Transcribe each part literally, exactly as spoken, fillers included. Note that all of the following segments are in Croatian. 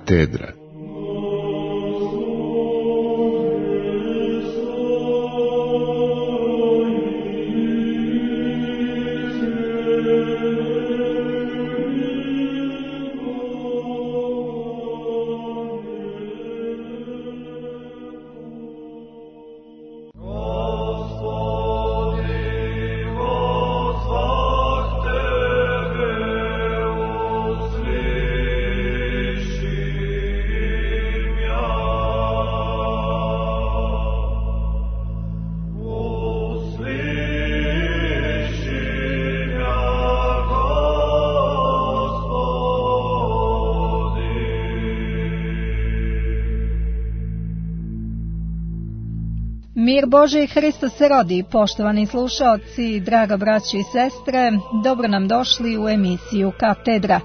Katedra. Mir Božji, Hristos se rodi, poštovani slušaoci, draga braćo i sestre, dobro nam došli u emisiju Katedra.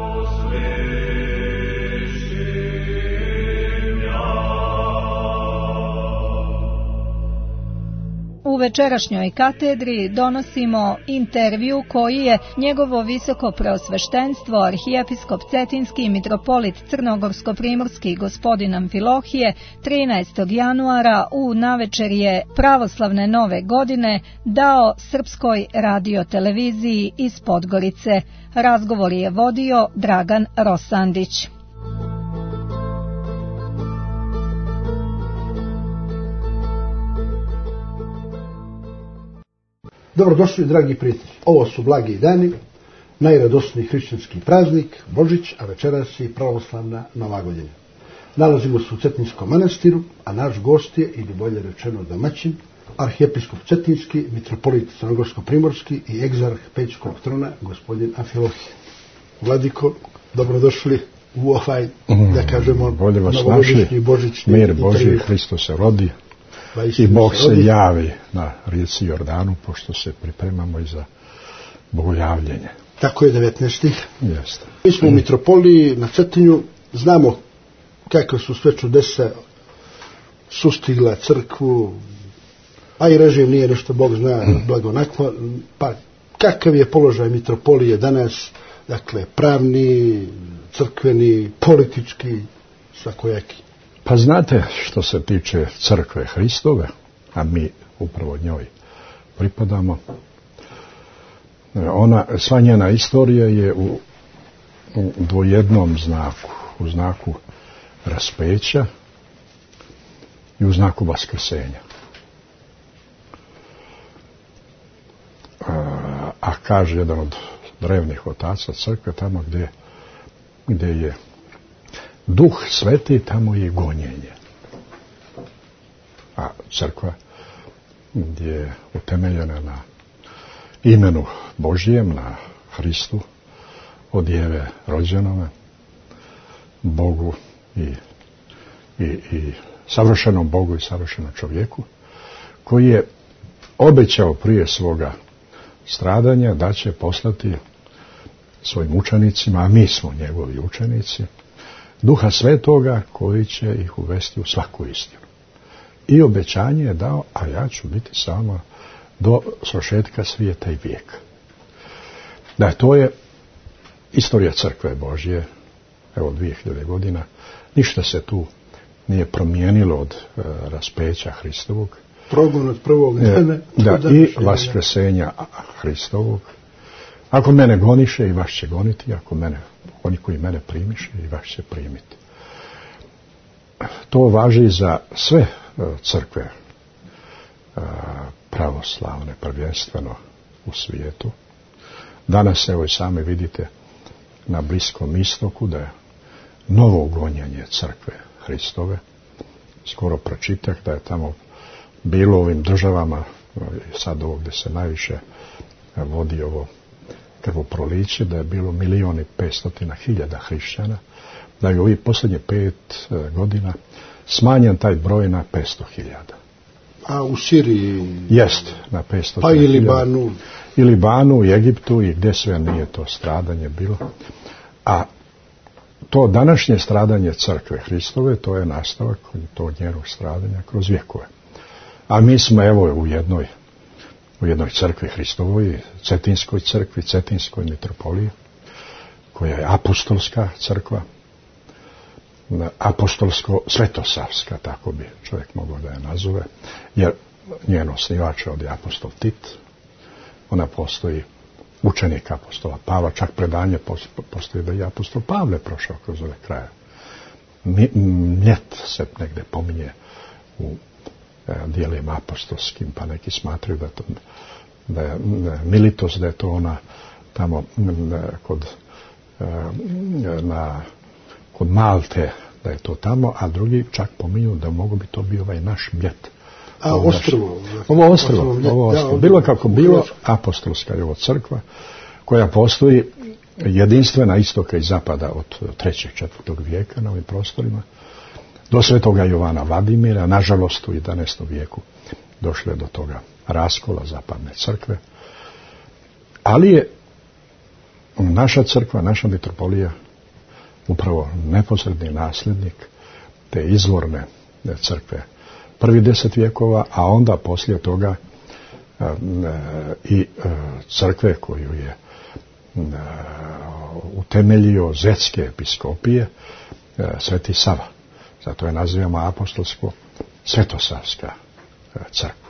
U večerašnjoj katedri donosimo intervju koji je njegovo visoko preosveštenstvo arhijepiskop Cetinski i mitropolit Crnogorsko-primorski gospodin Amfilohije trinaestog januara u navečerje pravoslavne nove godine dao Srpskoj radioteleviziji iz Podgorice. Razgovor je vodio Dragan Rosandić. Dobrodošli, dragi prijatelji. Ovo su blagi dani, najradosniji hrišćanski praznik, Božić, a večeras je pravoslavna Nova godina. Nalazimo se u Cetinskom manastiru, a naš gost je, ili bolje rečeno domaćin, arhijepiskop Cetinski, mitropolit Crnogorsko-primorski i egzarh Pećkog trona, gospodin Amfilohije. Vladiko, dobrodošli u ovaj, da kažemo, novogodišnji božićni mir Božji, Hristos se rodi. I Bog se javi na rijeci Jordanu, pošto se pripremamo i za bogojavljenje. Tako je, devetnaestih Jeste. Mi smo u mitropoliji na Cetinju, znamo kakve su sve čudesa sustigla crkvu, a i režim nije nešto, Bog zna, blagonaklo. Pa kakav je položaj mitropolije danas, dakle, pravni, crkveni, politički, svakojaki? Pa znate, što se tiče crkve Hristove, a mi upravo njoj pripadamo, ona, sva njena istorija je u, u dvojednom znaku, u znaku raspeća i u znaku vaskrsenja. A, a kaže jedan od drevnih otaca crkve, tamo gdje, gdje je Duh Sveti, tamo je gonjenje. A crkva je utemeljena na imenu Božjem, na Hristu, od djeve rođenome, Bogu i, i, i savršenom Bogu i savršenom čovjeku, koji je obećao prije svoga stradanja da će poslati svojim učenicima, a mi smo njegovi učenici, Duha Svetoga koji će ih uvesti u svaku istinu. I obećanje je dao, a ja ću biti samo do svršetka svijeta i vijeka. Da, to je istorija crkve Božje, evo dvije hiljade godina. Ništa se tu nije promijenilo od e, raspeća Hristovog. Progon od prvog dana. E, da, i vaskrsenja Hristovog. Ako mene goniše, i vas će goniti, ako mene, oni koji mene primiše, i vas će primiti. To važi za sve crkve pravoslavne, prvenstveno u svijetu. Danas, evo i sami vidite, na Bliskom istoku, da je novo gonjenje crkve Hristove. Skoro pročitak da je tamo bilo u ovim državama, sad ovo gdje se najviše vodi ovo krvoproliće, da je bilo milijun i petstotina hiljada hrišćana, da je u ovih posljednje pet godina smanjen taj broj na petsto hiljada. A u Siriji? Jest, na petsto hiljada. Pa i Libanu? I Libanu, i Egiptu, i gdje sve nije to stradanje bilo. A to današnje stradanje crkve Hristove, to je nastavak tog njenog stradanja kroz vjekove. A mi smo evo u jednoj u jednoj crkvi Hristovoj, Cetinskoj crkvi, Cetinskoj mitropoliji, koja je apostolska crkva, apostolsko-svetosavska, tako bi čovjek mogao da je nazove, jer njen osnivač je od apostol Tit, ona postoji učenik apostola Pavla, čak predanje postoji da je apostol Pavle prošao kroz ove kraje. Mljet se negde pominje u e, dijelima apostolskim, pa neki smatraju da, to, da je Militos, da je to ona tamo ne, kod, e, na, kod Malte, da je to tamo, a drugi čak pominju da mogu bi to bio ovaj naš Mljet. A ovo ostrvo? Ovo ostrvo, ovo ostrvo. Bilo kako bilo, apostolska je ovo crkva, koja postoji jedinstvena istoka i zapada od trećeg, četvrtog vijeka na ovim prostorima, do svetoga Jovana Vladimira, nažalost u jedanaestom vijeku došlo je do toga raskola zapadne crkve, ali je naša crkva, naša mitropolija upravo neposredni nasljednik te izvorne crkve prvi deset vijekova, a onda poslije toga e, e, i e, crkve koju je e, utemeljio Zetske episkopije e, Sveti Sava. Zato je nazivamo apostolsko svetosavska e, crkva.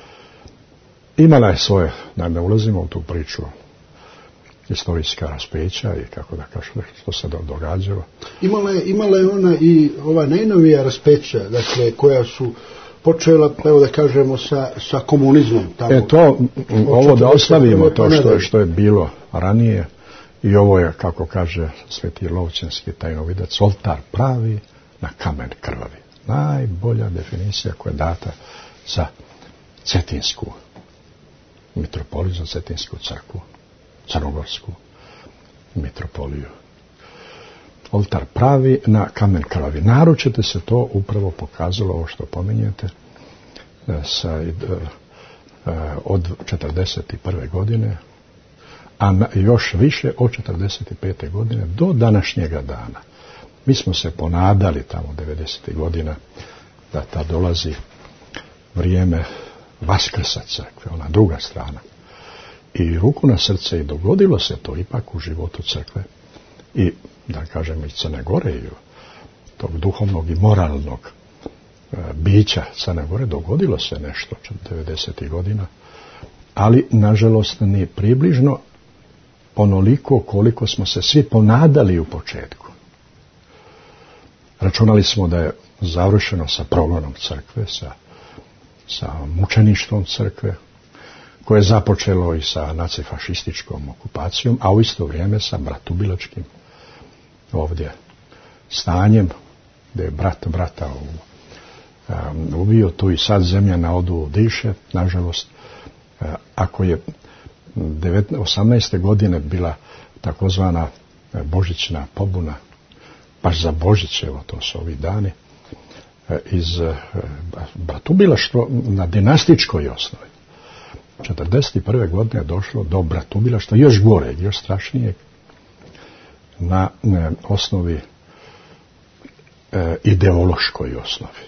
Imala je svoje, da ne ulazimo u tu priču, historijska raspeća i kako da kažem što se događalo. Imala je, imala je ona i ova najnovija raspeća, dakle, koja su počela, evo da kažemo, sa, sa komunizmom. Tamo. E to, ovo da ostavimo to što je, što je bilo ranije i ovo je, kako kaže Sveti Lovćenski tajnovidac, oltar pravi na kamen krvavi. Najbolja definicija koja je data za Cetinsku mitropoliju, za Cetinsku crkvu, crnogorsku mitropoliju. Oltar pravi na kamen krvavi. Naročito se to upravo pokazalo, ovo što pominjete, sa, od četrdeset prve godine, a još više od četrdeset pete godine do današnjega dana. Mi smo se ponadali tamo devedesetih godina da ta dolazi vrijeme Vaskrsa crkve, ona druga strana. I ruku na srce i dogodilo se to ipak u životu crkve i, da kažem, i Crne Gore i tog duhovnog i moralnog e, bića Crne Gore dogodilo se nešto devedesetih godina, ali nažalost ni približno onoliko koliko smo se svi ponadali u početku. Računali smo da je završeno sa progonom crkve, sa, sa mučeništvom crkve, koje je započelo i sa nacifašističkom okupacijom, a u isto vrijeme sa bratubilačkim ovdje stanjem, gdje je brat brata um, ubio, tu i sad zemlja na odu diše, nažalost. Uh, ako je osamnaeste godine bila takozvana božićna pobuna, baš za Božić, evo to su ovi dani, uh, iz uh, bratubilaštva na dinastičkoj osnovi. četrdeset prve godine je došlo do bratubilaštva još gore, još strašnijeg, na ne, osnovi e, ideološkoj osnovi.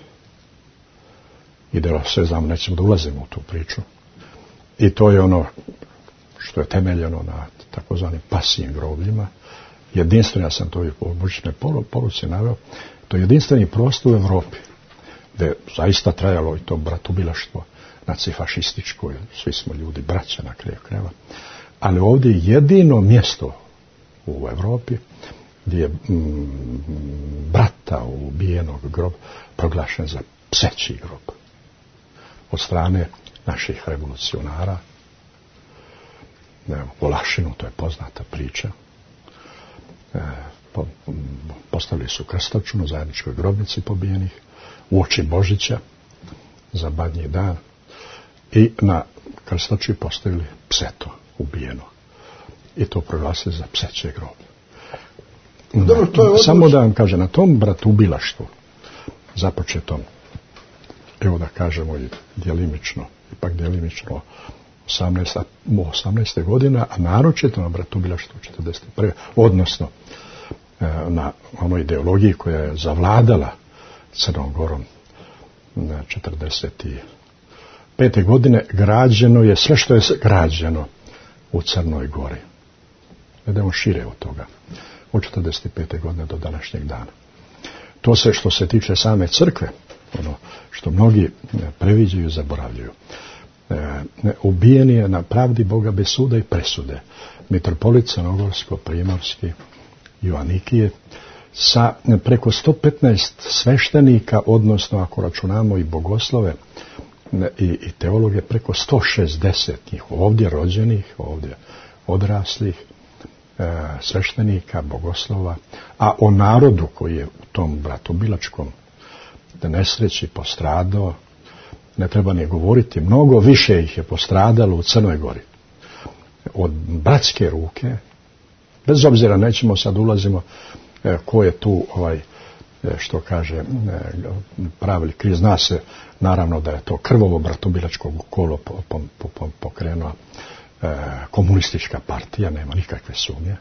Ideolo, sve znam, nećemo da ulazimo u tu priču. I to je ono što je temeljeno na takozvanim pasijim grobljima. Jedinstveno, ja sam to i u božićnoj poruci naveo, to je jedinstveni prostor u Evropi, gdje je zaista trajalo i to bratubilaštvo nacifašističko, svi smo ljudi braća na kraju krajeva. Ali ovdje je jedino mjesto u Evropi gdje je mm, brata ubijenog grob proglašen za pseći grob od strane naših revolucionara. U Lašinu, to je poznata priča. E, po, postavili su krstaču na zajedničkoj grobnici pobijenih u oči Božića za badnji dan i na krstači postavili pseto ubijeno. I to proglasili za pseće groblje. Dobro, to je odluč... Samo da vam kaže, na tom bratubilaštvu započetom, evo da kažemo i djelimično, ipak djelimično osamnaeste, osamnaeste godina, a naročito na bratubilaštvu četrdeset prve odnosno na onoj ideologiji koja je zavladala Crnom Gorom na četrdeset pete godine, građeno je sve što je građeno u Crnoj Gori. Idemo šire od toga. Od četrdeset pete godine do današnjeg dana. To se što se tiče same crkve, ono što mnogi previđaju i zaboravljaju. Ubijen je na pravdi Boga bez suda i presude mitropolit Crnogorsko-primorski Joanikije sa preko sto petnaest sveštenika, odnosno ako računamo i bogoslove i, i teologe, preko sto šezdeset njih ovdje rođenih, ovdje odraslih e, sveštenika, bogoslova, a o narodu koji je u tom bratobilačkom nesreći postradao, ne treba ni govoriti, mnogo više ih je postradalo u Crnoj Gori od bratske ruke, bez obzira, nećemo sad ulazimo e, ko je tu ovaj, e, što kaže e, pravili kriz. Zna se naravno da je to krvovo bratobilačko kolo po, po, po, pokrenula e, komunistička partija, nema nikakve sumnje,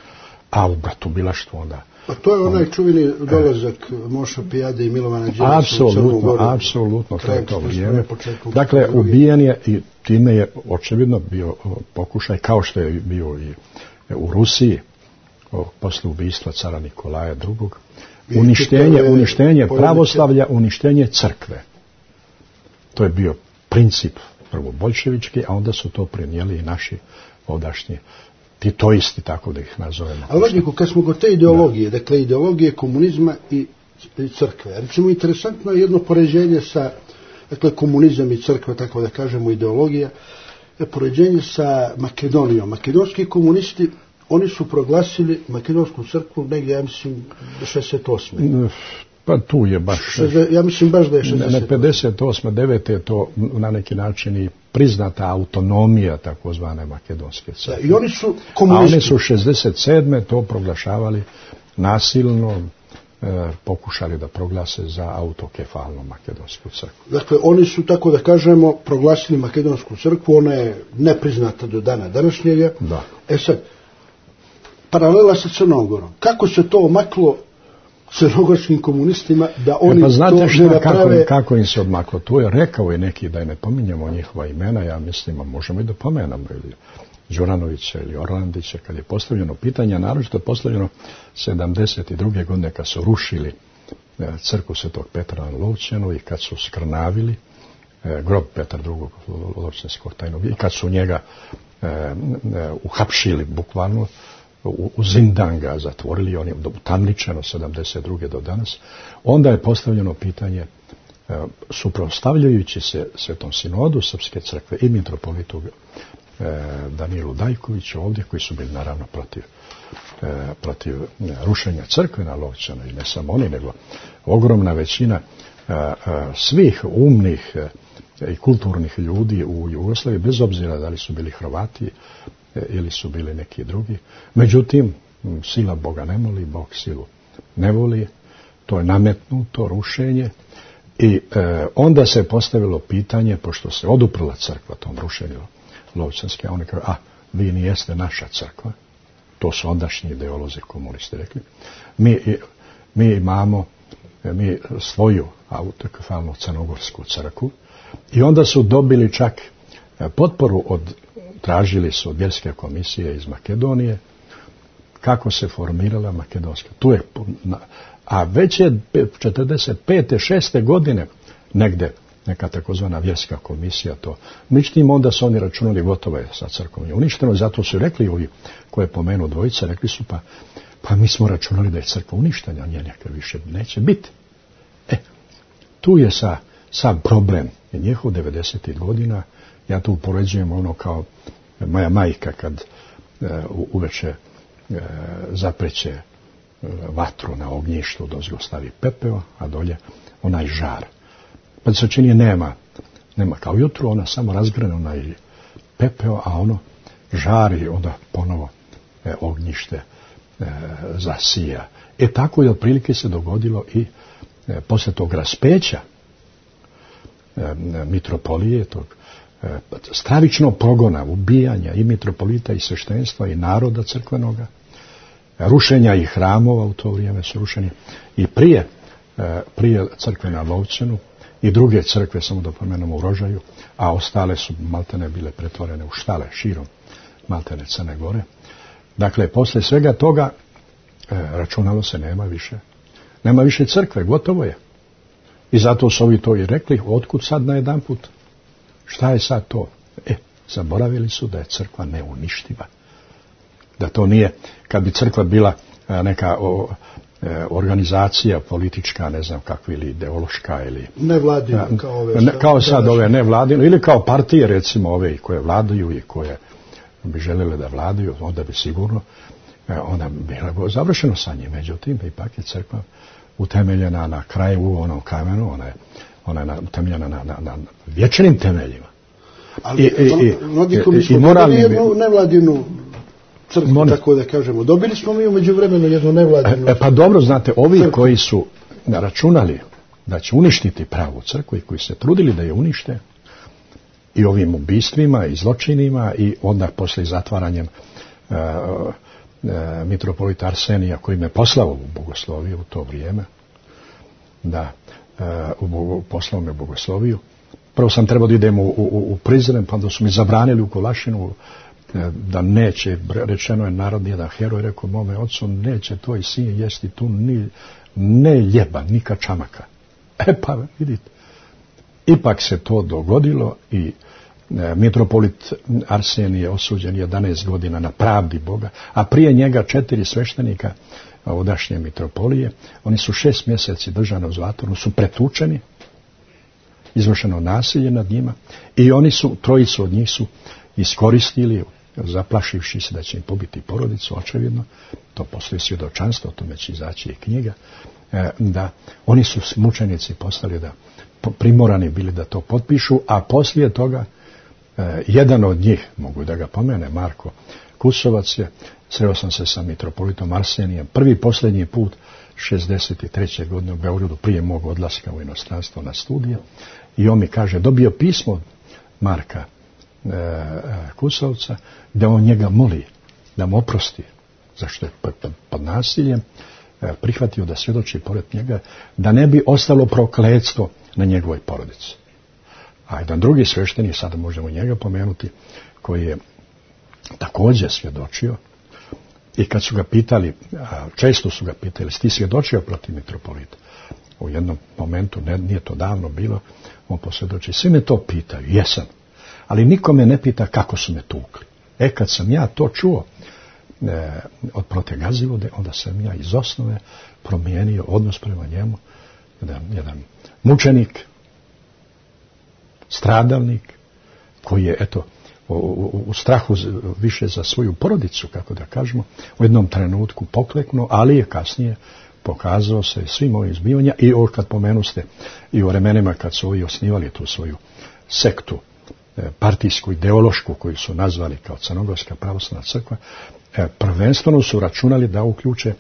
a u bratobilaštvu onda... A to je onaj čuveni dolazak e, Moša Pijade i Milovana Đilasa u Crnu Goru. Apsolutno, to je to vrijeme. Dakle, ubijen je i time je očevidno bio pokušaj, kao što je bio i u Rusiji, posle ubistva cara Nikolaja drugog, uništenje, uništenje pravoslavlja, uništenje crkve. To je bio princip prvo boljševički, a onda su to prenijeli i naši ovdašnji titoisti, tako da ih nazovemo. Ali Vladiko, kad smo kod te ideologije, da. dakle ideologije komunizma i, i crkve, recimo interesantno je jedno poređenje sa, dakle komunizam i crkva, tako da kažemo ideologija, je poređenje sa Makedonijom. Makedonski komunisti, oni su proglasili Makedonsku crkvu negdje, ja mislim, šezdeset osme. Pa tu je baš... Ja mislim baš da je šezdeset osme. Ne, pedeset osme, devete je to na neki način i priznata autonomija takozvane Makedonske crkve. I oni su komunisti. A oni su šezdeset sedme to proglašavali nasilno, e, pokušali da proglase za autokefalnu Makedonsku crkvu. Dakle, oni su, tako da kažemo, proglasili Makedonsku crkvu, ona je nepriznata do dana današnjega. Da. E sad, paralela sa Crnogorom. Kako se to omaklo crnogorskim komunistima da oni e pa znate to šta, ne naprave? Kako, kako im se odmaklo? Tu je rekao i neki da je ne pominjemo njihova imena, ja mislim, a možemo i da pomenamo ili Đuranovića ili Orlandića, kad je postavljeno pitanje, naročito postavljeno sedamdeset druge godine kad su rušili crkvu Svetog Petra na Lovćenu i kad su skrnavili e, grob Petra drugog Lovćenskog tajnog i kad su njega e, e, uhapšili bukvalno, u, u Zindan ga zatvorili, on je utamničeno sedamdeset druge do danas, onda je postavljeno pitanje e, suprotstavljajući se Svetom sinodu Srpske crkve i mitropolitu e, Danilu Dajkoviću ovdje, koji su bili naravno protiv, e, protiv rušenja crkve na Lovćanu, i ne samo oni, nego ogromna većina e, e, svih umnih e, i kulturnih ljudi u Jugoslaviji, bez obzira da li su bili Hrvati ili su bili neki drugi. Međutim, sila Boga ne moli, Bog silu ne voli, to je nametnuto rušenje i e, onda se postavilo pitanje, pošto se oduprla crkva tom rušenju Lovćanske, oni kažu, a vi nijeste naša crkva, to su ondašnji ideolozi komunisti rekli, mi, mi imamo mi svoju autokefalnu crnogorsku crkvu, i onda su dobili čak potporu od, tražili su od vjerske komisije iz Makedonije kako se formirala Makedonska. Tu je, a već je četrdeset pete šeste godine negde neka takozvana vjerska komisija to. Međutim, onda su oni računali gotovo je sa crkvom je uništeno, zato su rekli ovi koje pomenu dvojica, rekli su pa, pa mi smo računali da je crkva uništena, a nje neka više neće biti. E, tu je sa, sam problem je njihov devedesetih godina. Ja tu upoređujem ono kao moja majka kad e, uveče e, zapreće e, vatru na ognjištu, dozgo stavi pepeo, a dolje onaj žar. Pa se čini nema, nema kao jutro, ona samo razgrane onaj pepeo, a ono žari, onda ponovo e, ognjište e, zasija. E tako je otprilike se dogodilo i e, posle tog raspeća e, mitropolije, tog e, stravičnog progona, ubijanja i mitropolita i sveštenstva i naroda crkvenoga, rušenja i hramova, u to vrijeme su rušeni i prije, e, prije crkve na Lovćenu, i druge crkve, samo da pomenemo, u Rožaju, a ostale su maltene bile pretvorene u štale širom maltene Crne Gore. Dakle, posle svega toga e, računalo se nema više Nema više crkve, gotovo je. I zato su ovi to i rekli, otkud sad na jedan put? Šta je sad to? E, zaboravili su da je crkva neuništiva. Da to nije, kad bi crkva bila neka o, e, organizacija politička, ne znam kakva, ili ideološka, ili nevladina, kao ove. Ne, kao sad ove nevladine, ili kao partije, recimo ove koje vladaju i koje bi željeli da vladaju, onda bi sigurno, e, onda bi bilo završeno sa njim. Međutim, ipak je crkva utemeljena na kraju u onom kamenu, ona je, ona je utemeljena na, na, na vječnim temeljima. Ali, I, i, i, Vladiko, mi smo dobili jednu nevladinu crkvu, Moni. Tako da kažemo. Dobili smo mi umeđu vremenu jednu nevladinu. E, pa dobro, znate, ovi crkvu koji su računali da će uništiti pravu crkvu i koji se trudili da je unište, i ovim ubistvima i zločinima, i onda posle zatvaranjem uh, uh, mitropolita Arsenija, koji me poslao u bogosloviju u to vrijeme, da uh, u, poslao me u bogosloviju. Prvo sam trebao da idem u, u, u Prizren, pa onda su mi zabranili u Kolašinu da neće, rečeno je narodni jedan heroj, rekao mome ocu, neće tvoj sin jesti tu ni, ne jeba, ni kačamaka. E pa vidite, ipak se to dogodilo i e, mitropolit Arsenije je osuđen jedanaest godina na pravdi Boga, a prije njega četiri sveštenika odašnje mitropolije, oni su šest mjeseci držani u zatvoru, su pretučeni, izvršeno nasilje nad njima, i oni su, trojicu od njih su iskoristili, zaplašivši se da će im pobiti porodicu, očevidno, to postoji svjedočanstvo, o tome će izaći i knjiga, da oni su mučenici postali da primorani bili da to potpišu, a poslije toga jedan od njih, mogu da ga pomene, Marko Kusovac, je, sreo sam se sa mitropolitom Arsenijem prvi posljednji put šezdeset treće godine u Beogradu, prije mog odlaska u inostranstvo na studije, i on mi kaže, dobio pismo od Marka e, Kusovca, da on njega moli da mu oprosti, zašto je pod, pod nasiljem e, prihvatio da svjedoči pored njega, da ne bi ostalo prokletstvo na njegovoj porodici. A jedan drugi sveštenik, sada možemo njega pomenuti, koji je također svjedočio, i kad su ga pitali, često su ga pitali, ti svjedočio protiv mitropolita? U jednom momentu, ne, nije to davno bilo, on posvjedoči, svi me to pitaju, jesam, ali niko me ne pita kako su me tukli. E, kad sam ja to čuo e, od prote Gazivode, onda sam ja iz osnove promijenio odnos prema njemu, jedan, jedan mučenik, stradalnik, koji je, eto, u, u, u strahu više za svoju porodicu, kako da kažemo, u jednom trenutku pokleknuo, ali je kasnije pokazao se svim ovim zbivanjima, i ovo kad pomenuste i u vremenima kad su ovi osnivali tu svoju sektu, partijsku, ideološku, koju su nazvali kao Crnogorska pravoslavna crkva, prvenstveno su računali da uključe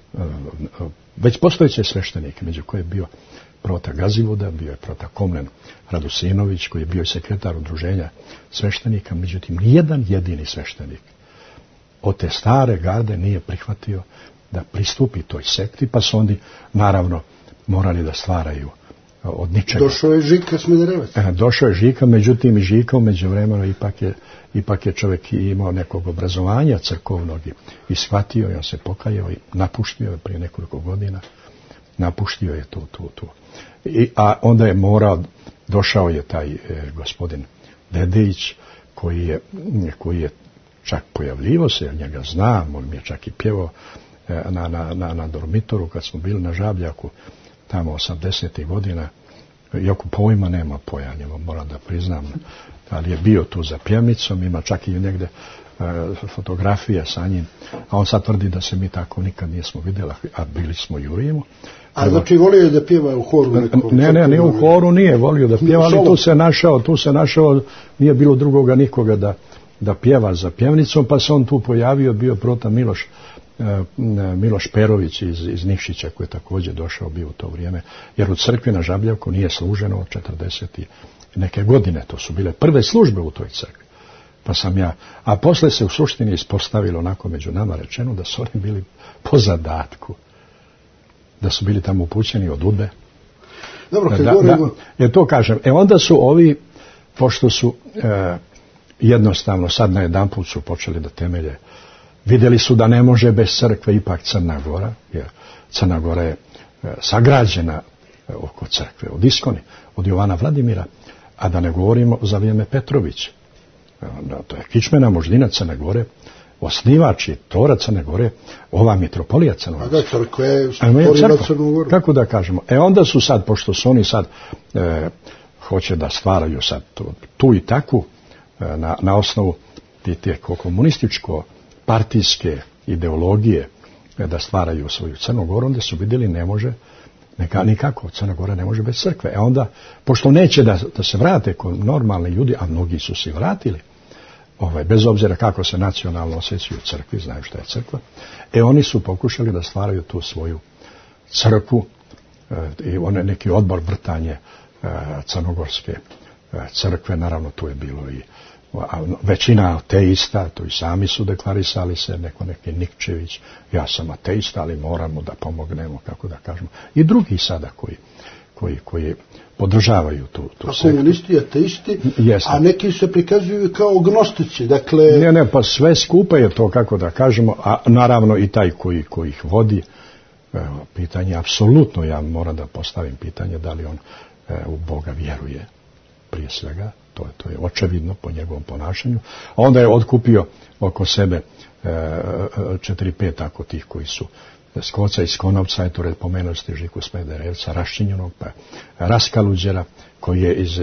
već postojeće sveštenike, među koje je bio prota Gazivoda, bio je prota Komnen Radusinović, koji je bio sekretar udruženja sveštenika, međutim nijedan jedini sveštenik od te stare garde nije prihvatio da pristupi toj sekti, pa su oni naravno morali da stvaraju od ničega. Došao je Žika Smederevac. Došao je Žika, međutim i Žika u međuvremenu ipak je, ipak je čovjek imao nekog obrazovanja crkovnog i shvatio, i on se pokajao i napuštio je prije nekoliko godina, napuštio je tu, tu, tu. I, a onda je morao, došao je taj e, gospodin Dedejić, koji je, koji je čak pojavljivo se, ja njega znam, on mi je čak i pjevao e, na, na, na, na dormitoru kad smo bili na Žabljaku, tamo osamdesetih godina, iako pojma nema pojanjima, moram da priznam, ali je bio tu za pjevnicom, ima čak i negdje e, fotografija sa njim, a on sad tvrdi da se mi tako nikad nismo vidjeli, a bili smo i u Rimu. A znači volio je da pjeva u horu nekom? Ne, ne, nije u horu, nije volio da pjeva, ali tu se našao, tu se našao, nije bilo drugoga nikoga da, da pjeva za pjevnicom, pa se on tu pojavio, bio prota Miloš, Miloš Perović iz, iz Nikšića, koji je također došao bio u to vrijeme, jer u crkvi na Žabljavku nije služeno od četrdeset neke godine, to su bile prve službe u toj crkvi. Pa sam ja, a posle se u suštini ispostavilo onako među nama rečeno da su oni bili po zadatku, da su bili tamo upućeni od udbe. Dobro, kad da, govorimo... da, je to kažem. E onda su ovi, pošto su e, jednostavno sad na jedan put su počeli da temelje, vidjeli su da ne može bez crkve ipak Crna Gora, jer Crna Gora je sagrađena oko crkve, od Iskone, od Jovana Vladimira, a da ne govorimo za vrijeme Petrovića. To je kičmena moždina Crne Gore, osnivač je tora Crne Gore, ova mitropolija Crne Gore. A da, crkva je stvorila Crnu Goru. Kako da kažemo? E onda su sad, pošto su oni sad e, hoće da stvaraju sad tu, tu i takvu e, na, na osnovu te komunističko-partijske ideologije e, da stvaraju svoju Crnu Goru, onda su vidjeli ne može neka, nikako, Crna Gora ne može bez crkve. E onda, pošto neće da, da se vrate kod normalni ljudi, a mnogi su se vratili, ovaj, bez obzira kako se nacionalno osjećaju u crkvi, znaju šta je crkva, e oni su pokušali da stvaraju tu svoju crkvu e, i one neki odbor vrtanje e, crnogorske e, crkve, naravno tu je bilo i a, većina ateista, to i sami su deklarisali se, neko neki Nikčević, ja sam ateista, ali moramo da pomognemo, kako da kažemo, i drugi sada koji koji, koji podržavaju tu, tu a sektu. Komunisti, ateisti, Jeste. A neki se prikazuju kao gnostici, dakle... Ne, ne, pa sve skupa je to, kako da kažemo, a naravno i taj koji, koji ih vodi, evo, pitanje, apsolutno ja moram da postavim pitanje da li on e, u Boga vjeruje, prije svega, to, to je očevidno po njegovom ponašanju, a onda je otkupio oko sebe e, četiri, pet tako tih koji su Skoca iz Konovca, eto red pomenuo ste Žiku Smederevca, Raščinjenog, pa Raskaluđera, koji je iz,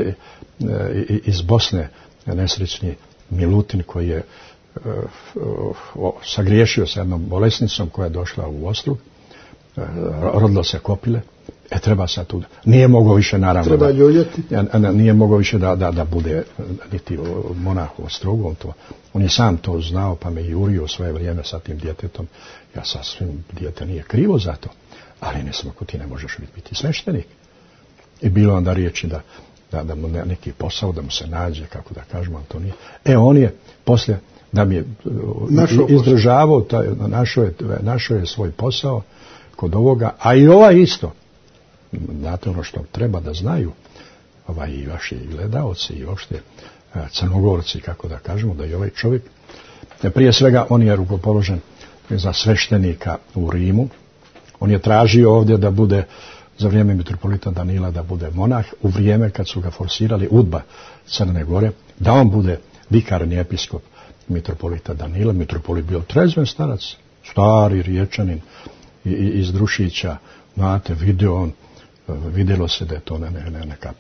iz Bosne, nesrećni Milutin, koji je uh, uh, sagriješio sa jednom bolesnicom koja je došla u Ostrug, uh, rodilo se Kopile, e treba sad tu, nije mogao više naravno, treba ljuljati, da, nije mogao više da, da, da bude niti monah u Ostrugu, to, on je sam to znao, pa me jurio u svoje vrijeme sa tim djetetom. Ja sasvim, dijete nije krivo za to, ali ne samo, ako ti ne možeš biti sveštenik. I bilo onda riječi da, da, da mu neki posao, da mu se nađe, kako da kažemo, ali to nije. E, on je poslije, da bi je izdržavao, taj, našao, je, našao je svoj posao kod ovoga, a i ova isto. Znate ono što treba da znaju, ovaj, i vaši gledaoci, i uopšte Crnogorci, kako da kažemo, da je ovaj čovjek, prije svega on je rukopoložen za sveštenika u Rimu. On je tražio ovdje da bude, za vrijeme mitropolita Danila, da bude monah, u vrijeme kad su ga forsirali udba Crne Gore, da on bude vikarni episkop mitropolita Danila. Mitropolit bio trezven starac, stari riječanin iz Drušića, znate, video on, vidjelo se da je to ne, ne, neka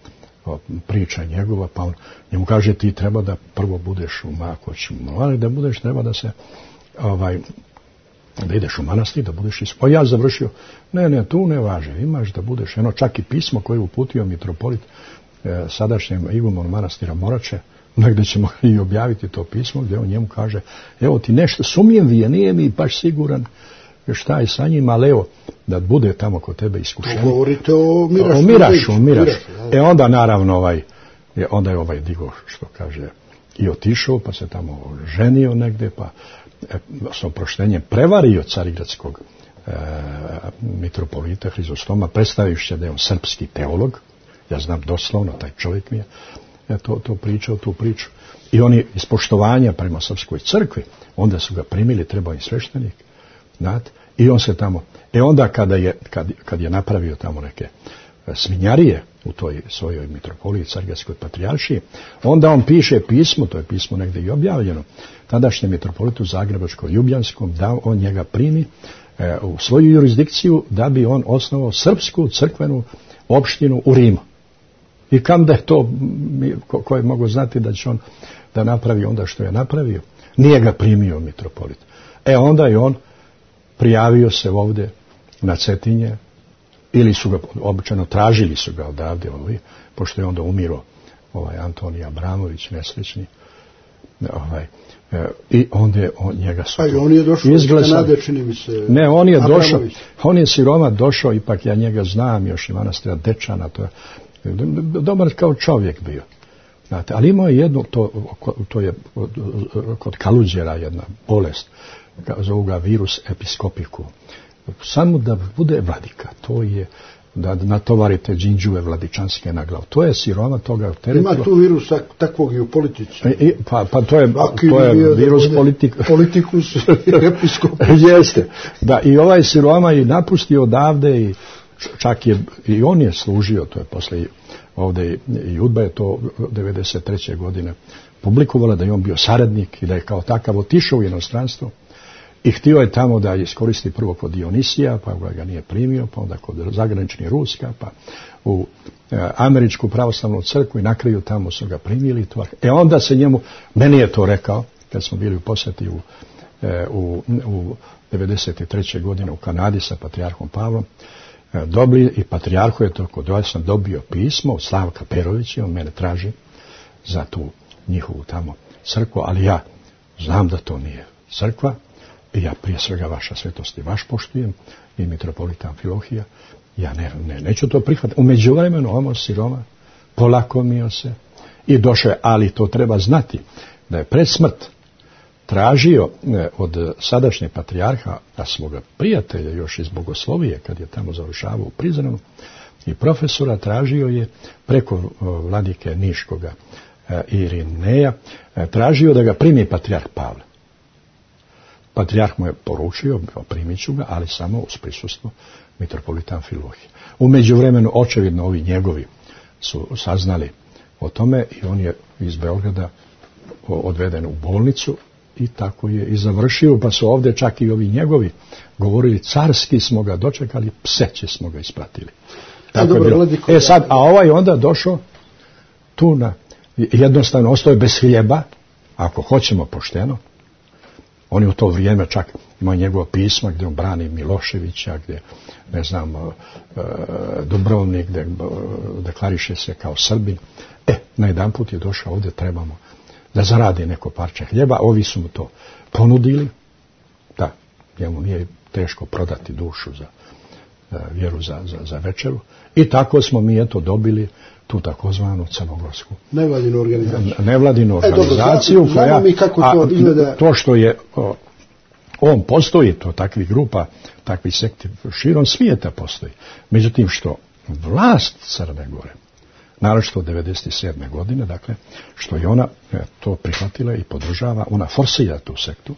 priča njegova, pa on njemu kaže ti treba da prvo budeš u Makoć, ali da budeš treba da se ovaj, da ideš u manastir, da budeš is... Pa ja završio, ne, ne, tu ne važi, imaš da budeš, eno čak i pismo koje je uputio mitropolit e, sadašnjem igumonu manastira Morače, negdje ćemo i objaviti to pismo, gdje on njemu kaže, evo ti nešto sumnjivije, nije mi baš siguran šta je sa njim, ali evo, da bude tamo kod tebe iskušenje. Govorite o Mirašu. O Mirašu, o Mirašu. E onda naravno ovaj, je, onda je ovaj digo, što kaže, i otišao, pa se tamo ženio negdje, pa s oproštenjem prevario carigradskog e, mitropolita Hrizostoma, predstavivši da je on srpski teolog, ja znam doslovno, taj čovjek mi je ja to, to pričao, tu priču. I oni iz poštovanja prema srpskoj crkvi, onda su ga primili, trebao im sveštenik, znate, i on se tamo, e onda kada je, kad, kad je napravio tamo neke svinjarije u toj svojoj mitropoliji Carigradskoj patrijaršiji, onda on piše pismo, to je pismo negdje i objavljeno, tadašnjem mitropolitu Zagrebačko-Ljubljanskom, da on njega primi e, u svoju jurisdikciju, da bi on osnovao srpsku crkvenu opštinu u Rimu. I kam da je to, ko, ko je mogo znati da će on da napravi onda što je napravio, nije ga primio mitropolit. E onda je on prijavio se ovdje na Cetinje, ili su ga običajno tražili su ga odavde, ovaj, pošto je onda umiro ovaj Antonij Abramović nesrećni, ovaj, e, i onda je on njega su a on je došao iz Kanade, čini mi se. Ne, on je Abramović. došao, on je siroma došao, ipak ja njega znam još i manastira Dečana, to je dobar kao čovjek bio. Znate, ali imao je jednu, to, to je kod Kaluđera jedna bolest, zovu ga virus episkopiku. Samo da bude vladika, to je da natovarite džinđuve vladičanske na glavu. To je siroma toga teretilo. Ima tu virusa takvog i u politici. I, pa, pa to je, to je virus politik... politikus episkop. Jeste. Da, i ovaj siroma je napustio odavde i čak je, i on je služio, to je posle ovde i Udba je to devedeset treće godine publikovala, da je on bio saradnik i da je kao takav otišao u inostranstvo i htio je tamo da iskoristi prvo kod Dionisija, pa ga nije primio, pa onda kod zagraničnih Ruska, pa u e, američku pravoslavnu crkvu i na kraju tamo su ga primili. To, e onda se njemu, meni je to rekao, kad smo bili u posjeti u, e, u, u devedeset treće godine u Kanadi sa patrijarhom Pavlom, e, dobili i patrijarhu je to kod sam dobio pismo od Slavka Perovića, on mene traži za tu njihovu tamo crkvu, ali ja znam da to nije crkva i ja prije svega vaša svetost i vaš poštujem i mitropolita Amfilohija, ja ne, ne, neću to prihvatiti. U međuvremenu Omo siroma polakomio se i došao je, ali to treba znati da je pred smrt tražio od sadašnjeg patrijarha, a svoga prijatelja još iz Bogoslovije, kad je tamo završavao u Prizrenu, i profesora tražio je preko vladike Niškoga Irineja, tražio da ga primi patrijarh Pavle. Patrijarh mu je poručio, primit ću ga, ali samo uz prisustvo mitropolita Amfilohija. U međuvremenu, očevidno, ovi njegovi su saznali o tome i on je iz Beograda odveden u bolnicu i tako je i završio, pa su ovdje čak i ovi njegovi govorili, carski smo ga dočekali, pseće smo ga ispratili. Tako je bilo. E sad, a ovaj onda došao tu na, jednostavno ostaje bez hljeba, ako hoćemo pošteno. On je u to vrijeme čak ima njegovo pismo gdje on brani Miloševića, gdje, ne znam, Dubrovnik, gdje deklariše se kao Srbin. E, na jedan put je došao ovdje, trebamo da zaradi neko parče hljeba. Ovi su mu to ponudili. Da, njemu nije teško prodati dušu za vjeru za, za, za večeru. I tako smo mi eto dobili tu takozvanu crnogorsku nevladinu organizaciju. Nevladinu organizaciju e, koja, mi kako to, a, to što je o, on postoji, to takvih grupa, takvih sekti širom svijeta postoji. Međutim, što vlast Crne Gore, naročito od devedeset sedme godine, dakle, što je ona e, to prihvatila i podržava, ona forsira tu sektu.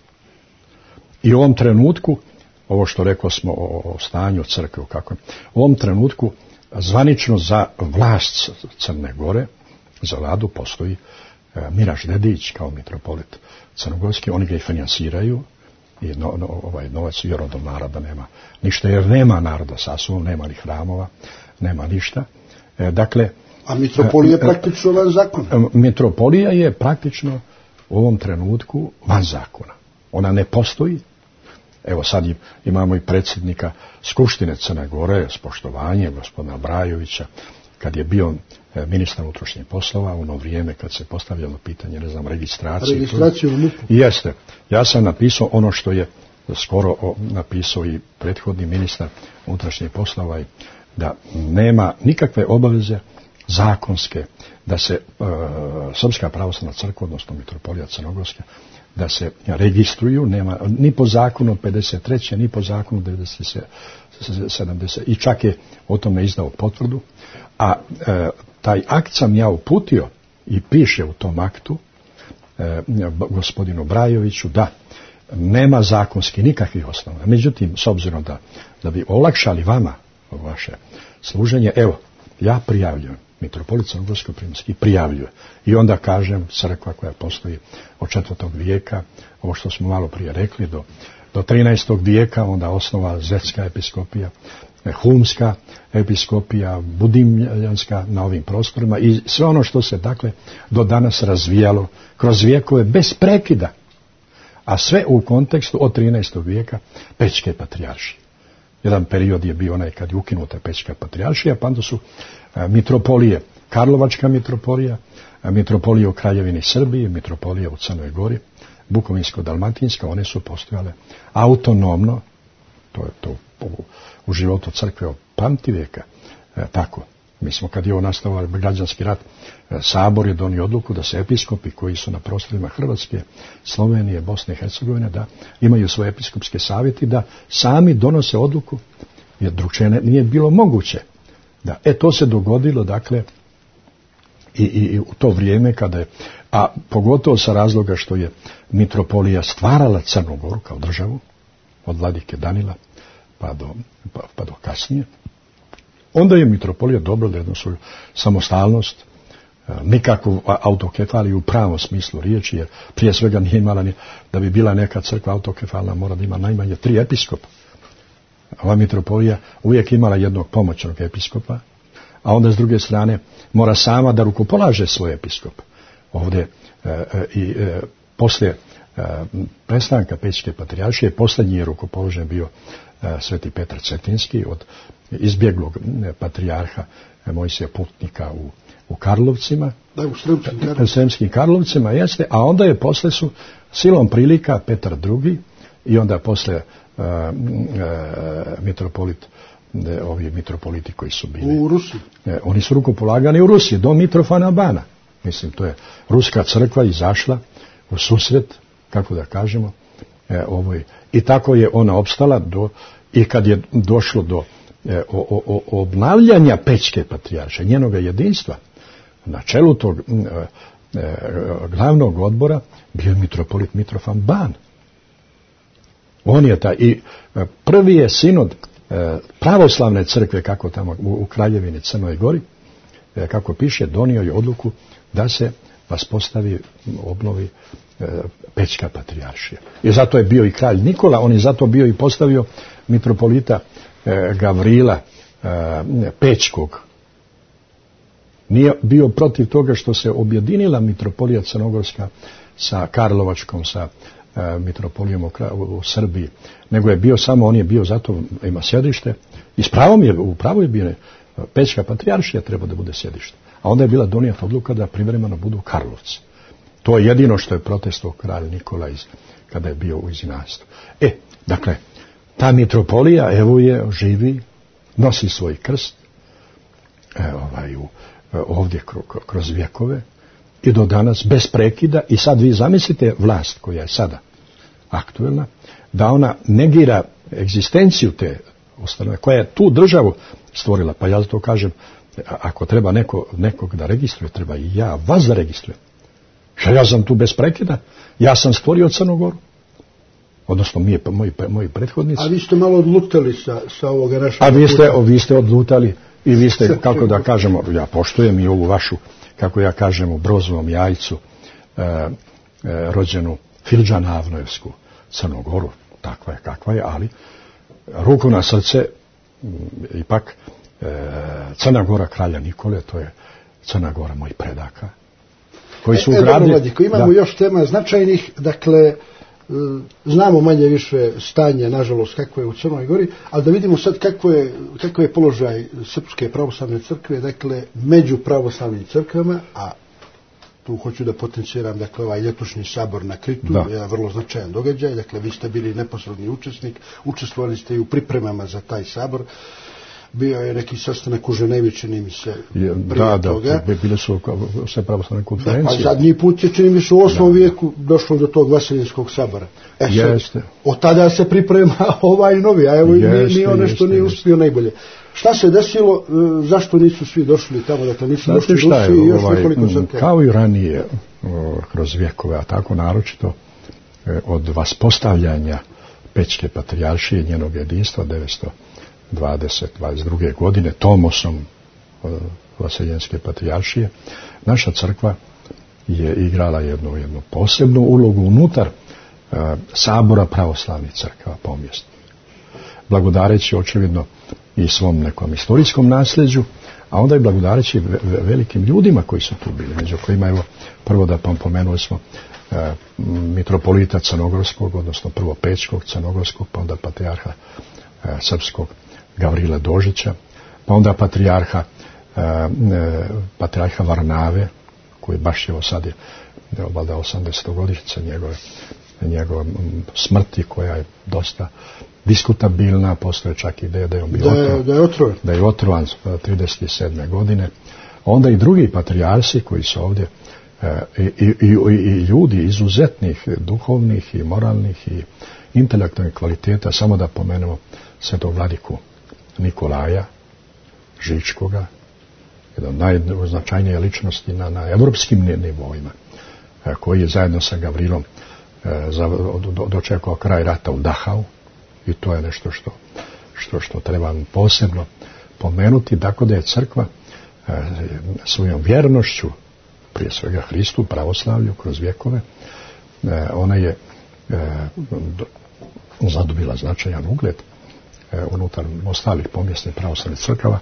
I u ovom trenutku, ovo što rekao smo o, o stanju crkve, kako je, u ovom trenutku zvanično za vlast Crne Gore, za vladu postoji e, Miraš Dedić kao mitropolit crnogorski, oni ga i finansiraju i no, no, ovaj novac jer od naroda nema ništa, jer nema naroda sa sobom, nema ni hramova, nema ništa. E, dakle, a mitropolija je praktično van zakona. Mitropolija je praktično u ovom trenutku van zakona. Ona ne postoji. Evo sad imamo i predsjednika Skupštine Crne Gore s poštovanjem gospodina Brajovića, kad je bio ministar unutrašnjih poslova u ono vrijeme kad se postavljalo pitanje, ne znam, registracije. Registraciju u MUP-u. Jeste. Ja sam napisao ono što je skoro napisao i prethodni ministar unutrašnjih poslova, da nema nikakve obaveze zakonske da se e, Srpska pravoslavna crkva, odnosno mitropolija Crnogorska, da se registruju, nema ni po zakonu pedeset treće ni po zakonu devedeset sedamdeset i čak je o tome izdao potvrdu, a e, taj akt sam ja uputio i piše u tom aktu e, gospodinu Brajoviću da nema zakonski nikakvih osnova. Međutim, s obzirom da, da bi olakšali vama vaše služenje, evo, ja prijavljujem, mitropolit Crnogorsko-Primorski prijavljuje. I onda kažem, crkva koja postoji od četvrtog vijeka, ovo što smo malo prije rekli, do, do trinaestog vijeka, onda osnova Zetska episkopija, Hulmska episkopija, Budimljanska na ovim prostorima i sve ono što se, dakle, do danas razvijalo kroz vijekove bez prekida, a sve u kontekstu od trinaestog vijeka Pećke patrijaršije. Jedan period je bio onaj kad je ukinuta Pećka patrijaršija, pa onda su a, mitropolije, Karlovačka mitropolija, a, mitropolije u Kraljevini Srbiji, mitropolije u Crnoj Gori, Bukovinsko-Dalmatinska, one su postojale autonomno, to je to u, u životu crkve od pamtivijeka, e, tako. Mi smo, kad je ovo nastao građanski rat, Sabor je donio odluku da se episkopi koji su na prostorima Hrvatske, Slovenije, Bosne i Hercegovine, da imaju svoje episkopske savjeti, da sami donose odluku, jer drugčije nije bilo moguće Da, e to se dogodilo, dakle, i, i, i u to vrijeme kada je, a pogotovo sa razloga što je mitropolija stvarala Crnu Goru kao državu, od vladike Danila pa do, pa, pa do kasnije, onda je mitropolija dobila jednu svoju samostalnost, nikakvu autokefaliju u pravom smislu riječi, jer prije svega nije imala ni, da bi bila neka crkva autokefalna, mora da ima najmanje tri episkopa. Ova mitropolija uvijek imala jednog pomoćnog episkopa, a onda s druge strane mora sama da rukopolaže svoj episkop. Ovdje e, e, i e, poslije e, prestanka Pećke patrijaršije posljednji je rukopoložen bio e, Sveti Petar Cetinski od izbjeglog e, patrijarha e, Mojsija Putnika u, u Karlovcima, da, u Sremskim Karlovcima. Sremskim Karlovcima jeste, a onda je poslije su silom prilika Petar drugi i onda poslije e, e, mitropolit De, ovi mitropoliti koji su bili u Rusiji. E, oni su rukopolagani u Rusiji, do Mitrofana Bana. Mislim, to je ruska crkva izašla u susret, kako da kažemo, e, ovoj. I tako je ona opstala do, i kad je došlo do e, o, o, o obnavljanja Pećke patrijarše, njenog jedinstva, na čelu tog e, e, glavnog odbora bio je mitropolit Mitrofan Ban. On je taj, i e, prvi je sinod pravoslavne crkve, kako tamo u Kraljevini Crnoj Gori, kako piše, donio je odluku da se vaspostavi, obnovi Pećka patrijaršija. I zato je bio i kralj Nikola, on je zato bio i postavio mitropolita Gavrila Pećkog. Nije bio protiv toga što se objedinila mitropolija crnogorska sa Karlovačkom, sa mitropolijom u, u Srbiji, nego je bio samo, on je bio zato, ima sjedište i s pravom je, u pravu je bio Pećka patrijaršija treba da bude sjedište, a onda je bila donijeta odluka da privremeno budu Karlovci. To je jedino što je protestovao kralj Nikola iz, kada je bio u izgnanstvu. E, dakle, ta mitropolija, evo je, živi, nosi svoj krst, e, ovaj, u, ovdje kroz vjekove, i do danas bez prekida. I sad vi zamislite vlast koja je sada aktuelna, da ona negira egzistenciju te ustanove, koja je tu državu stvorila. Pa ja to kažem, ako treba neko, nekog da registruje, treba i ja vas da registrujem. Što ja sam tu bez prekida, ja sam stvorio Crnu Goru. Odnosno mi, moji, moji prethodnici. A vi ste malo odlutali sa, sa ovoga našeg... A vi ste, vi ste odlutali i vi ste, kako da kažemo, ja poštujem i ovu vašu, kako ja kažem, u Brozovom Jajcu e, e, rođenu Filđan Avnojevsku Crnu Goru, takva je kakva je, ali ruku na srce, m, ipak e, Crna Gora kralja Nikole, to je Crna Gora mojih predaka, koji su e, ugradili... E, dobro, imamo da, još tema značajnih, dakle, znamo manje više stanje, nažalost, kako je u Crnoj Gori, ali da vidimo sad kako je, kako je položaj Srpske pravoslavne crkve, dakle, među pravoslavnim crkvama, a tu hoću da potenciram, dakle, ovaj ljetušnji sabor na Kritu, da, je vrlo značajan događaj, dakle, vi ste bili neposredni učesnik, učestvovali ste i u pripremama za taj sabor, bio je neki sastanak u Ženevi, čini mi se, prije da, toga. Da, bile su sve pravoslavne konferencije. Da, a zadnji put je, čini mi se, u osmom da, vijeku došlo do tog Vaseljinskog sabora. E, jeste. Od tada se priprema ovaj novi, a evo jeste, ni ono što nije uspio najbolje. Šta se desilo, zašto nisu svi došli tamo, dakle nisu došli Rusi i još ovaj, nekoliko crkava? Kao i ranije, kroz vjekove, a tako naročito od vaspostavljanja Pećke patrijaršije, njenog jedinstva, devetsto dvadeset dvadeset druge godine, tomosom Vaseljenske patrijaršije, naša crkva je igrala jednu, jednu posebnu ulogu unutar uh, sabora pravoslavnih crkava pomjesnih. Blagodareći očevidno i svom nekom istorijskom nasljeđu, a onda i blagodareći velikim ljudima koji su tu bili, među kojima, evo, prvo da pomenuli smo uh, mitropolita Crnogorskog, odnosno prvo Pećkog Crnogorskog, pa onda patrijarha uh, srpskog Gavrila Dožića, pa onda patrijarha uh, patrijarha Varnave, koji baš evo sad je valjda osamdesetogodišnjica njegove, njegove smrti, koja je dosta diskutabilna, postoje čak ideja da je on bio da je, da je otrovan. Da je otrovan trideset sedme godine. Onda i drugi patrijarsi koji su ovdje uh, i, i, i, i ljudi izuzetnih duhovnih i moralnih i intelektualnih kvaliteta, samo da pomenemo svetog vladiku Nikolaja, Žičkoga, jedan od najznačajnije ličnosti na, na evropskim nivoima, koji je zajedno sa Gavrilom dočekao kraj rata u Dachau, i to je nešto što, što, što treba posebno pomenuti, tako da je crkva svojom vjernošću, prije svega Hristu, pravoslavlju, kroz vjekove, ona je zadobila značajan ugled unutar ostalih pomjesnih pravoslavnih crkava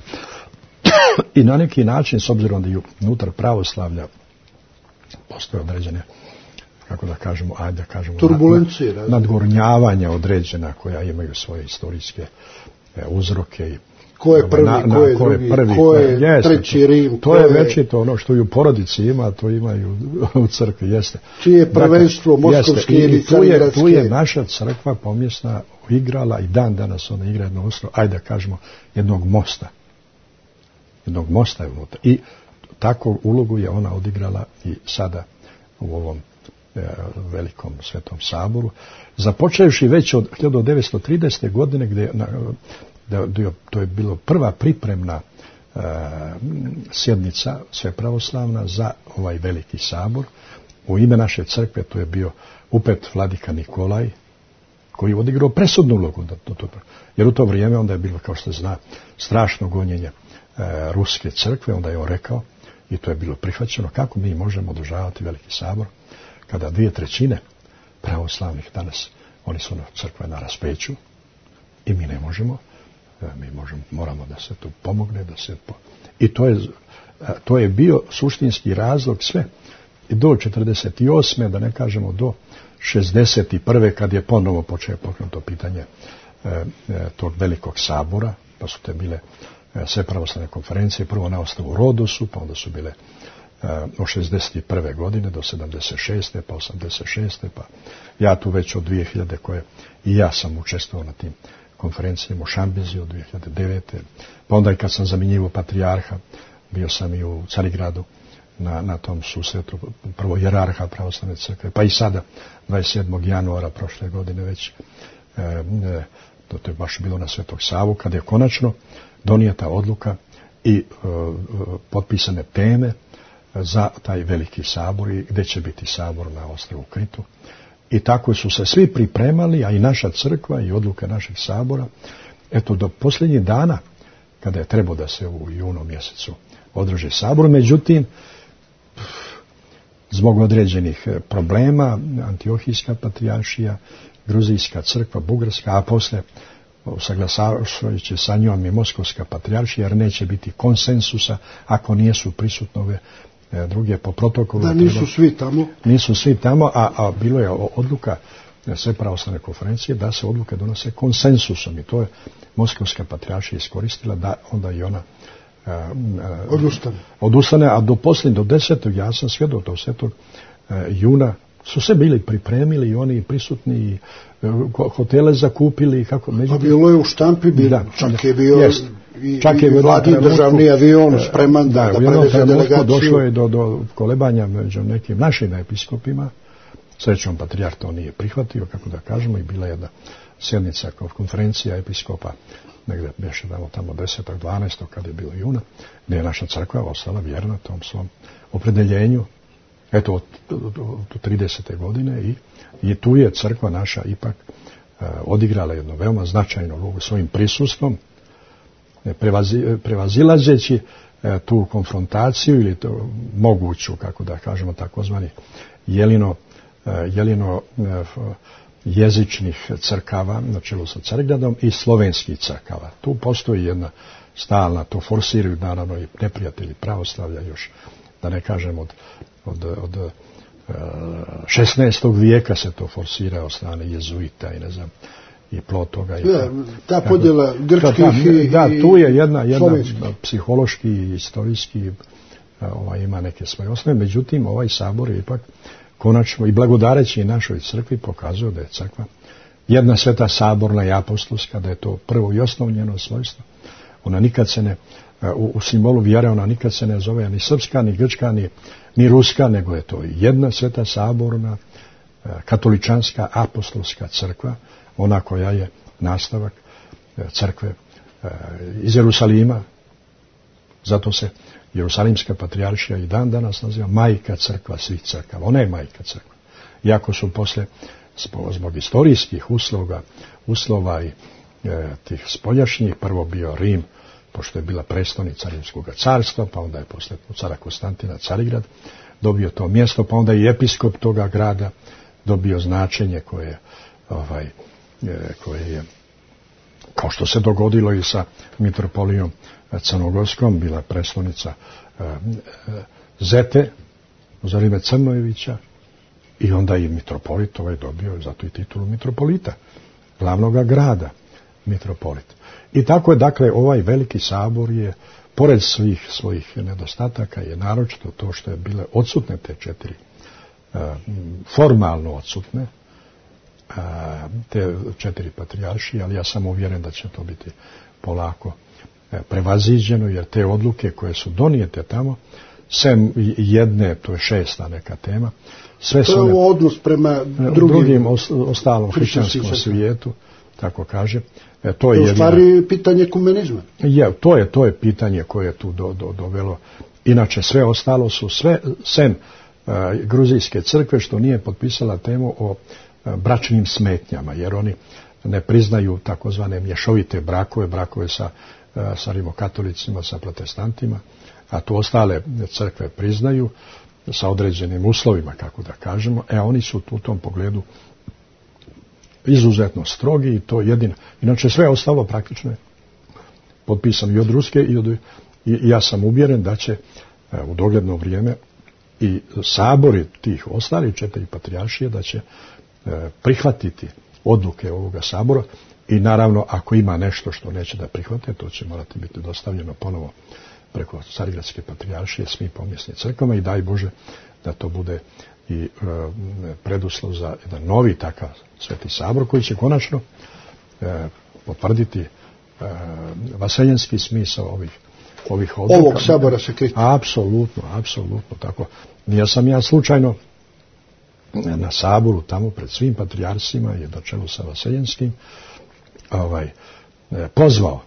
i na neki način, s obzirom da je unutar pravoslavlja postoje određene, kako da kažemo, ajde da kažemo, turbulencije, nad, nadgornjavanja određena koja imaju svoje historijske uzroke i ko je prvi, na, na, ko je ko drugi, prvi, ko je jeste, treći Rim. To je večito ono što i u porodici ima, to imaju u crkvi, jeste. Čije je prvenstvo dakle, moskovske ili carigradske. Tu je naša crkva pomjesna igrala i dan danas ona igra jedno oslo, ajde da kažemo, jednog mosta. Jednog mosta je unutra. I takvu ulogu je ona odigrala i sada u ovom e, velikom svetom saboru. Započevši već od hiljadu devetsto tridesete godine gdje na, da, to je bilo prva pripremna e, sjednica svepravoslavna za ovaj veliki sabor. U ime naše crkve to je bio upet vladika Nikolaj, koji je odigrao presudnu ulogu. Da, to, to, jer u to vrijeme onda je bilo, kao što se zna, strašno gonjenje e, ruske crkve. Onda je on rekao, i to je bilo prihvaćeno, kako mi možemo održavati veliki sabor kada dvije trećine pravoslavnih danas, oni su na crkve na raspeću i mi ne možemo, mi možemo, moramo da se tu pomogne, da se po... I to je, to je bio suštinski razlog sve. I do četrdeset osme, da ne kažemo do šezdeset prve kad je ponovo počeo pokrenuto pitanje e, e, tog velikog sabora, pa su te bile e, sve pravoslavne konferencije, prvo na osnovu Rodosu, pa onda su bile e, od šezdeset prve godine do sedamdeset šeste pa osamdeset šeste pa ja tu već od dvije hiljade koje i ja sam učestvovao na tim konferencijama u Šambezi od dvije hiljade devete Pa onda i kad sam zamjenjivao patrijarha, bio sam i u Carigradu na, na tom susretu, prvo jerarha pravoslavne crkve, pa i sada, dvadeset sedmog januara prošle godine već, e, e, to, to je baš bilo na Svetog Savu, kada je konačno donijeta odluka i e, potpisane teme za taj veliki sabor i gdje će biti sabor na ostrvu Kritu. I tako su se svi pripremali, a i naša crkva i odluke našeg sabora, eto do posljednjih dana, kada je trebao da se u junu mjesecu održi sabor, međutim, zbog određenih problema, Antiohijska patrijaršija, Gruzijska crkva, Bugarska, a posle usaglasavajući sa njom i Moskovska patrijaršija, jer neće biti konsensusa ako nijesu prisutne ove druge po protokolu. Da nisu svi tamo. Nisu svi tamo, a, a bilo je odluka sve pravoslavne konferencije da se odluke donose konsensusom i to je Moskovska patrijaršija iskoristila da onda i ona uh, uh, odustane. odustane, a do posljednje, do desetog, ja sam svjedok do desetog uh, juna su se bili pripremili i oni prisutni i uh, hotele zakupili i kako. Međutim, a bilo je u štampi, bilo, da, čak je bio jest. i, čak i vladin državni avion spreman da, da, da preveze delegaciju. Došlo je do, do kolebanja među nekim našim episkopima. Srećom patrijarh to nije prihvatio, kako da kažemo, i bila jedna sjednica konferencija episkopa, negdje beše tamo, tamo desetog dvanaestog kad je bilo juna, gdje je naša crkva ostala vjerna tom svom opredeljenju, eto od, od, od tridesete godine i, i tu je crkva naša ipak uh, odigrala jednu veoma značajnu ulogu svojim prisustvom, prevazi, prevazilazeći uh, tu konfrontaciju ili to moguću, kako da kažemo, takozvani jelino jelino jezičnih crkava na čelu sa Carigradom i slovenskih crkava. Tu postoji jedna stalna, to forsiraju naravno i neprijatelji pravoslavlja još, da ne kažem od, od, od šesnaestog vijeka se to forsira od strane jezuita i ne znam, i plod toga. I ja, ta podjela grčkih i da, tu je jedna, jedna psihološki i historijski ovaj, ima neke svoje osnove, međutim ovaj sabor je ipak konačno i blagodareći našoj crkvi pokazuje da je crkva jedna sveta saborna i apostolska, da je to prvo i osnovno njeno svojstvo. Ona nikad se ne, u, u simbolu vjere ona nikad se ne zove ni srpska, ni grčka, ni, ni ruska, nego je to jedna sveta saborna, katoličanska, apostolska crkva, ona koja je nastavak crkve iz Jerusalima, Zato se Jerusalimska patrijaršija i dan danas naziva majka crkva svih crkava. Ona je majka crkva. Iako su posle zbog istorijskih uslova, uslova i e, tih spoljašnjih, prvo bio Rim, pošto je bila prestonica Rimskog carstva, pa onda je posle cara Konstantina Carigrad dobio to mjesto, pa onda i episkop toga grada dobio značenje koje, ovaj, e, koje je, kao što se dogodilo i sa mitropolijom Crnogorskom, bila prestonica e, e, Zete, za vrijeme Crnojevića, i onda i mitropolit ovaj dobio zato i titulu mitropolita, glavnoga grada mitropolit. I tako je, dakle, ovaj veliki sabor je, pored svih svojih nedostataka, je naročito to što je bile odsutne te četiri, uh, formalno odsutne, uh, te četiri patrijaršije, ali ja sam uvjeren da će to biti polako uh, prevaziđeno, jer te odluke koje su donijete tamo, sem jedne, to je šesta neka tema, sve to je one, odnos prema drugim, drugim ostalom hrišćanskom svijetu, tako kaže. E, to je u stvari pitanje ekumenizma. Je, to je to je pitanje koje je tu do, do, dovelo. Inače sve ostalo su sve sem uh, gruzijske crkve što nije potpisala temu o uh, bračnim smetnjama, jer oni ne priznaju takozvane mješovite brakove, brakove sa, uh, sa rimokatolicima, sa protestantima, a tu ostale crkve priznaju sa određenim uslovima, kako da kažemo. E, oni su u tom pogledu izuzetno strogi i to jedino. Inače sve ostalo praktično je potpisano i od Ruske i od... I ja sam uvjeren da će e, u dogledno vrijeme i sabori tih ostalih četiri patrijaršije da će e, prihvatiti odluke ovoga sabora i naravno ako ima nešto što neće da prihvate, to će morati biti dostavljeno ponovo preko Carigradske patrijaršije svim pomjesnim crkvama i daj Bože da to bude i e, preduslov za jedan novi takav sveti sabor koji će konačno e, potvrditi e, vaseljenski smisao ovih ovih odluka. Ovog sabora se kriti. Apsolutno, apsolutno tako. Ja sam ja slučajno na saboru tamo pred svim patrijarsima i na čelu sa vaseljenskim ovaj, e, pozvao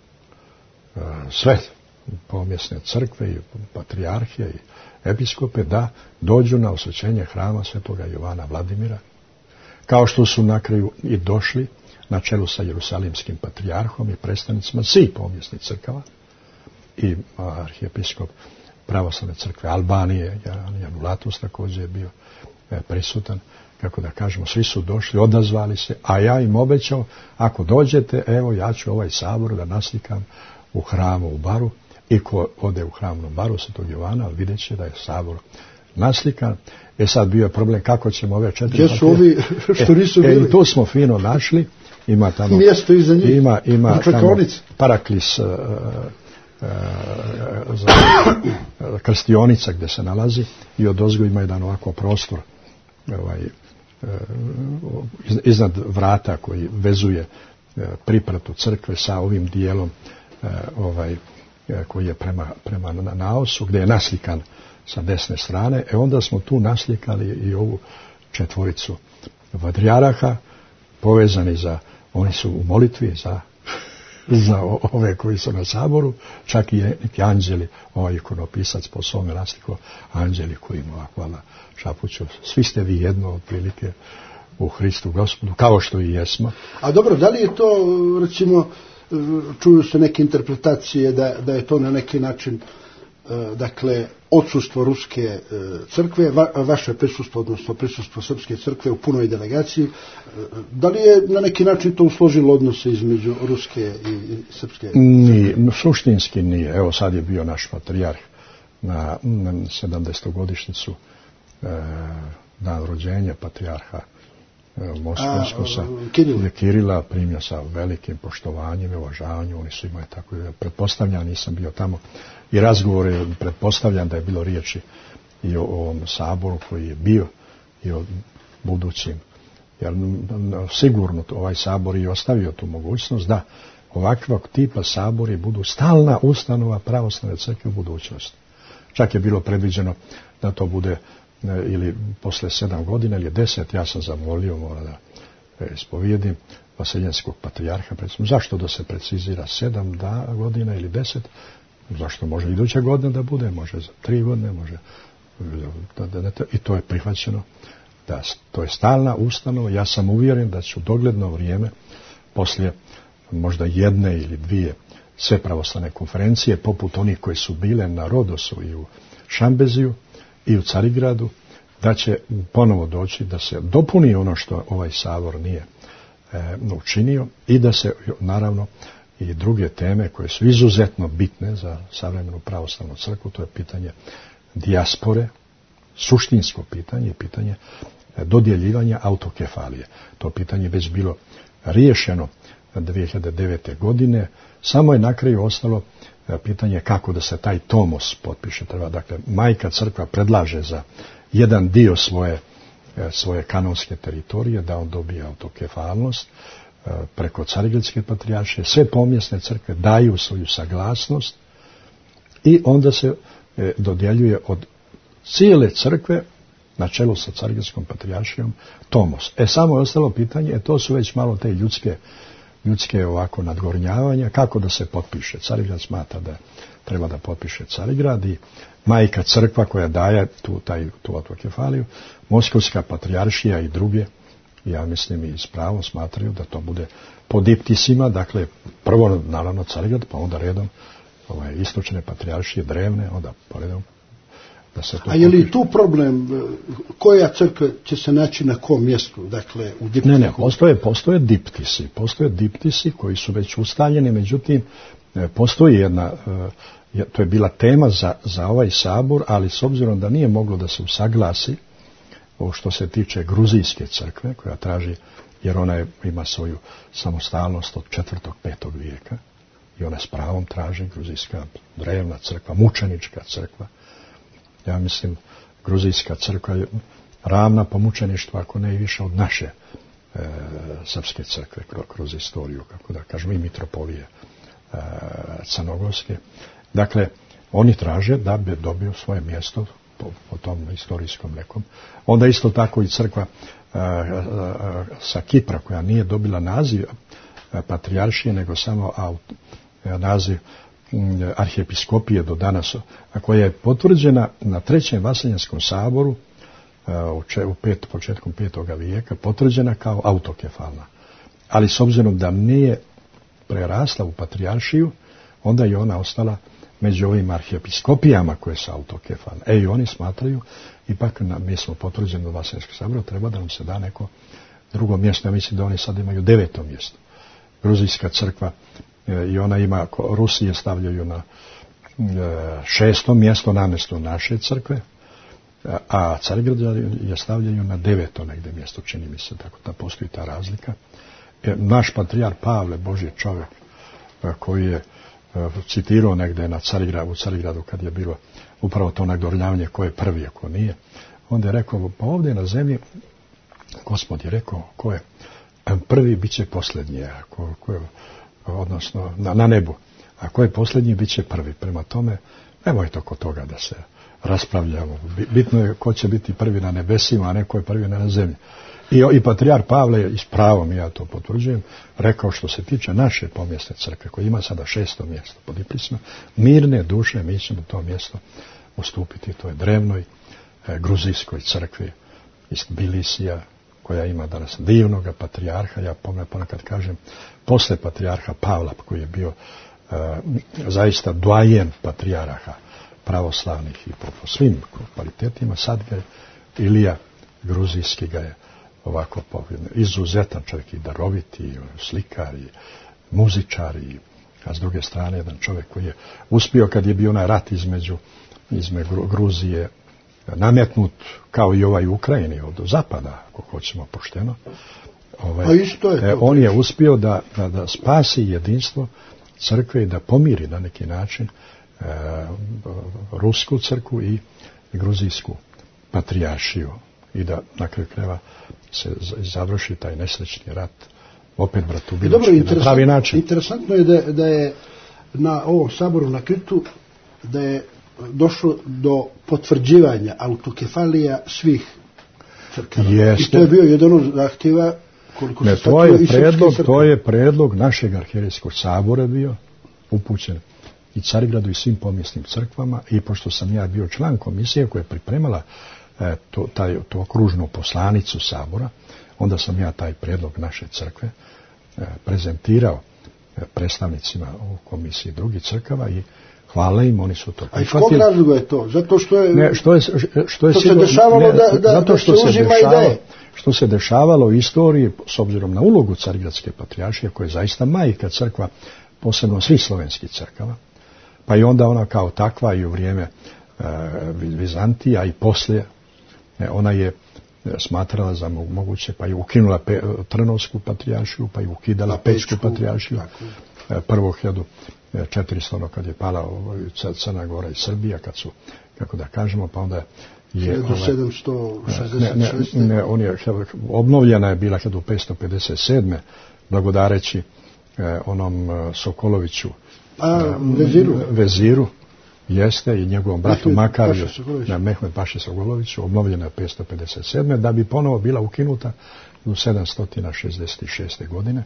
e, sve pomjesne crkve i patrijarhije i episkope da dođu na osvećenje hrama svetoga Jovana Vladimira, kao što su na kraju i došli na čelu sa Jerusalimskim patrijarhom i predstavnicima svih pomjesnih crkava i arhijepiskop pravoslavne crkve Albanije, Jan Ulatus također je bio prisutan, kako da kažemo, svi su došli, odazvali se, a ja im obećao, ako dođete, evo ja ću ovaj sabor da naslikam u hramu u Baru. I ko ode u hramnu Baru svetog Jovana, vidjet će da je sabor naslikan. E sad bio je problem kako ćemo ove četiri... Gdje su ovi što nisu bili? E, i tu smo fino našli. Ima tamo... Mjesto iza njih. Ima, ima tamo paraklis uh, uh, za uh, krstionica gdje se nalazi i odozgo ima jedan ovako prostor ovaj, uh, iznad vrata koji vezuje uh, pripratu crkve sa ovim dijelom uh, ovaj koji je prema, prema naosu, gdje je naslikan sa desne strane, e onda smo tu naslikali i ovu četvoricu patrijarha, povezani za, oni su u molitvi za, za ove koji su na saboru, čak i neki anđeli, ovaj ikonopisac po svome nasliku, anđeli koji im ovako vala šapuću, svi ste vi jedno otprilike u Hristu Gospodu, kao što i jesmo. A dobro, da li je to, recimo, čuju se neke interpretacije da, da je to na neki način e, dakle odsustvo ruske e, crkve, va, vaše prisustvo, odnosno prisustvo srpske crkve u punoj delegaciji, e, da li je na neki način to usložilo odnose između ruske i, i srpske? Nije, suštinski nije. Evo sad je bio naš patrijarh na, na sedamdesetogodišnjicu e, dan rođenja patrijarha Moskovskog sa Kirila. Kirila primio sa velikim poštovanjem i uvažavanjem. Oni su imali tako, pretpostavljam, nisam bio tamo i razgovore, pretpostavljam da je bilo riječi i o ovom saboru koji je bio i o budućim, jer sigurno ovaj sabor je ostavio tu mogućnost da ovakvog tipa sabori budu stalna ustanova pravoslavne crkve u budućnosti. Čak je bilo predviđeno da to bude ili posle sedam godina ili deset, ja sam zamolio, mora da ispovijedim vaseljenskog patrijarha. Zašto da se precizira sedam da, godina ili deset? Zašto može iduće godine da bude, može za tri godine, može da, da, da, i to je prihvaćeno. Da, to je stalna ustanova. Ja sam uvjeren da će u dogledno vrijeme, poslije možda jedne ili dvije sve pravoslavne konferencije, poput onih koje su bile na Rodosu i u Šambeziju i u Carigradu, da će ponovo doći da se dopuni ono što ovaj sabor nije e, učinio i da se, naravno, i druge teme koje su izuzetno bitne za savremenu pravoslavnu crkvu, to je pitanje dijaspore, suštinsko pitanje i pitanje dodjeljivanja autokefalije. To pitanje već bilo riješeno dvije hiljade devete. godine, samo je na kraju ostalo pitanje kako da se taj tomos potpiše. Treba, dakle, majka crkva predlaže za jedan dio svoje, svoje kanonske teritorije da on dobije autokefalnost preko Carigradske patrijaršije. Sve pomjesne crkve daju svoju saglasnost i onda se dodjeljuje od cijele crkve na čelu sa Carigradskom patrijaršijom tomos. E, samo je ostalo pitanje, e, to su već malo te ljudske, ljudske ovako nadgornjavanja, kako da se potpiše. Carigrad smatra da treba da potpiše Carigrad i majka crkva koja daje tu, taj, tu autokefaliju, Moskovska patrijaršija i druge, ja mislim i s pravom smatraju da to bude pod iptisima, dakle prvo naravno Carigrad, pa onda redom ovaj, istočne patrijaršije, drevne, onda poredom. Da se to A je li tu problem, koja crkva će se naći na kom mjestu, dakle u diptisu? Ne, ne, postoje, postoje diptisi, postoje diptisi koji su već ustaljeni, međutim, postoji jedna, to je bila tema za, za ovaj sabor, ali s obzirom da nije moglo da se usaglasi o što se tiče gruzijske crkve, koja traži, jer ona je, ima svoju samostalnost od četvrtog, petog vijeka, i ona s pravom traži gruzijska drevna crkva, mučenička crkva. Ja mislim, gruzijska crkva je ravna po mučeništvu, ako ne i više od naše e, srpske crkve kroz istoriju, kako da kažemo, i mitropolije e, crnogorske. Dakle, oni traže da bi dobio svoje mjesto po, po tom istorijskom nekom. Onda isto tako i crkva e, e, sa Kipra, koja nije dobila naziv e, patrijaršije, nego samo aut, e, naziv arhijepiskopije do danas, a koja je potvrđena na trećem Vaseljanskom saboru u pet, početkom petoga vijeka, potvrđena kao autokefalna. Ali s obzirom da nije prerasla u patrijaršiju, onda je ona ostala među ovim arhijepiskopijama koje su autokefalne. E i oni smatraju, ipak na, mi smo potvrđeni od Vaseljanskog sabora, treba da nam se da neko drugo mjesto. Ja mislim da oni sad imaju deveto mjesto. Gruzijska crkva i ona ima, Rusije stavljaju na šesto mjesto namjesto naše crkve, a Carigrad je stavljaju na deveto negdje mjesto, čini mi se, tako da postoji ta razlika. Naš patrijar Pavle, Božji čovjek, koji je citirao negdje na Carigradu, u Carigradu kad je bilo upravo to nagornjavanje ko je prvi, a ko nije, onda je rekao, pa ovdje na zemlji, Gospod je rekao, ko je prvi, bit će posljednji, ko, ko je, odnosno na, na nebu. A ko je posljednji, bit će prvi. Prema tome, nemojte oko toga da se raspravljamo. Bitno je ko će biti prvi na nebesima, a ne ko je prvi na zemlji. I, i patrijar Pavle je, i s pravom ja to potvrđujem, rekao što se tiče naše pomjesne crkve, koja ima sada šesto mjesto pod ipisima, mirne duše, mi ćemo to mjesto ustupiti. To je drevnoj e, gruzijskoj crkvi iz Tbilisija, koja ima danas divnoga patrijarha. Ja ponekad kažem, posle patrijarha Pavla, koji je bio e, zaista doajen patrijarha pravoslavnih i po, po svim kvalitetima, sad ga je Ilija Gruzijski ga je ovako izuzetan čovjek, i daroviti, i slikar, i muzičar, i, a s druge strane jedan čovjek koji je uspio, kad je bio onaj rat između, između Gruzije, nametnut kao i ovaj u Ukrajini od zapada, ako hoćemo pošteno. Ovaj, isto je e, on je uspio da, da, da spasi jedinstvo crkve i da pomiri na neki način e, rusku crkvu i gruzijsku patrijaršiju i da na kraju krajeva se završi taj nesrećni rat opet bratubiločki na pravi način. Interesantno je da, da je na ovom saboru na Kritu da je došlo do potvrđivanja autokefalija svih crkava. I to je bio jedan od zahtjeva, koliko ne, se to je predlog, to je predlog našeg arhijerejskog sabora bio upućen i Carigradu i svim pomjesnim crkvama, i pošto sam ja bio član komisije koja je pripremala e, to, taj, to okružnu poslanicu sabora, onda sam ja taj prijedlog naše crkve e, prezentirao e, predstavnicima u komisiji drugih crkava i hvala im, oni su to prihvatili. A iz kog razloga je to? Zato što je, ne, što je, što je što sigurno, se dešavalo ne, da, da, zato što da se se uzima dešavalo, ideje. što se dešavalo u istoriji s obzirom na ulogu Carigradske patrijaršije, koja je zaista majka crkva, posebno svih slovenskih crkava, pa i onda ona kao takva i u vrijeme e, Vizantija i poslije, e, ona je smatrala za moguće, pa je ukinula pe, Trnovsku patrijaršiju, pa je ukidala Pećku patrijaršiju, e, prvo hiljadu četiristo kad je pala Crna Gora i Srbija, kad su, kako da kažemo, pa onda je sedamsto šezdeset šest. Ne, ne, on je, obnovljena je bila hiljadu petsto pedeset sedme blagodareći eh, onom eh, Sokoloviću, A, eh, veziru. veziru, jeste, i njegovom bratu Mehmed Makariju, Paša Mehmed Paši Sokoloviću, obnovljena je petsto pedeset sedme da bi ponovo bila ukinuta u sedamsto šezdeset šeste godine.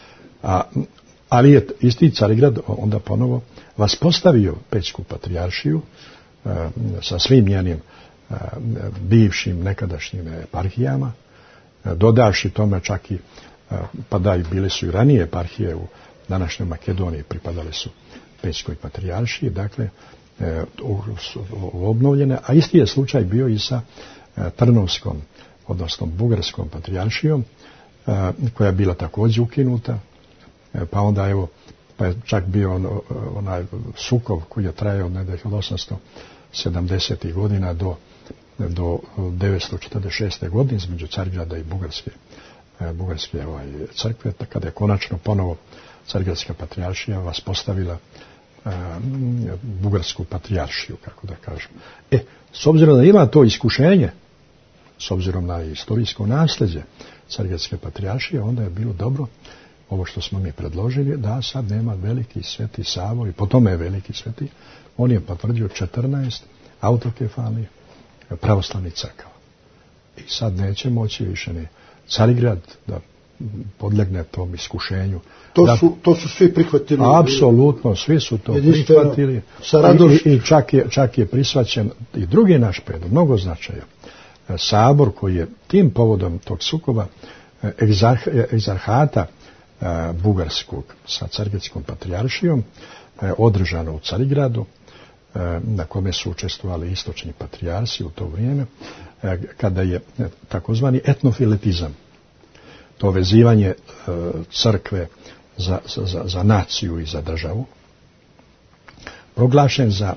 A Ali je isti Carigrad onda ponovo vaspostavio Pećku patrijaršiju e, sa svim njenim e, bivšim nekadašnjim eparhijama, e, dodavši tome čak i, e, pa da i bile su i ranije eparhije u današnjoj Makedoniji, pripadale su Pećkoj patrijaršiji, dakle, e, obnovljene, a isti je slučaj bio i sa e, Trnovskom, odnosno Bugarskom patrijaršijom, e, koja je bila također ukinuta. Pa onda evo, pa je čak bio on, onaj sukob koji je trajao od hiljadu osamsto sedamdesetih godina do, do devetsto četrdeset šeste godine između Carigrada i Bugarske, Bugarske ovaj, crkve, kada je konačno ponovo Carigradska patrijaršija vaspostavila a, Bugarsku patrijaršiju, kako da kažem. E, s obzirom da ima to iskušenje, s obzirom na istorijsko nasljeđe Carigradske patrijaršije, onda je bilo dobro ovo što smo mi predložili, da sad nema veliki sveti Savo, i po tome je veliki sveti, on je potvrdio četrnaest autokefalnih pravoslavnih crkava. I sad neće moći više ni Carigrad da podlegne tom iskušenju. To, da, su, to su svi prihvatili. Apsolutno, svi su to prihvatili. I, i čak, je, čak je prisvaćen i drugi naš predlog, mnogo značaja. Sabor koji je tim povodom tog sukoba egzarh, egzarhata Bugarskog sa Carigradskom patrijaršijom održano u Carigradu, na kome su učestvovali istočni patrijarsi u to vrijeme, kada je takozvani etnofiletizam, to vezivanje crkve za, za, za naciju i za državu, proglašen za,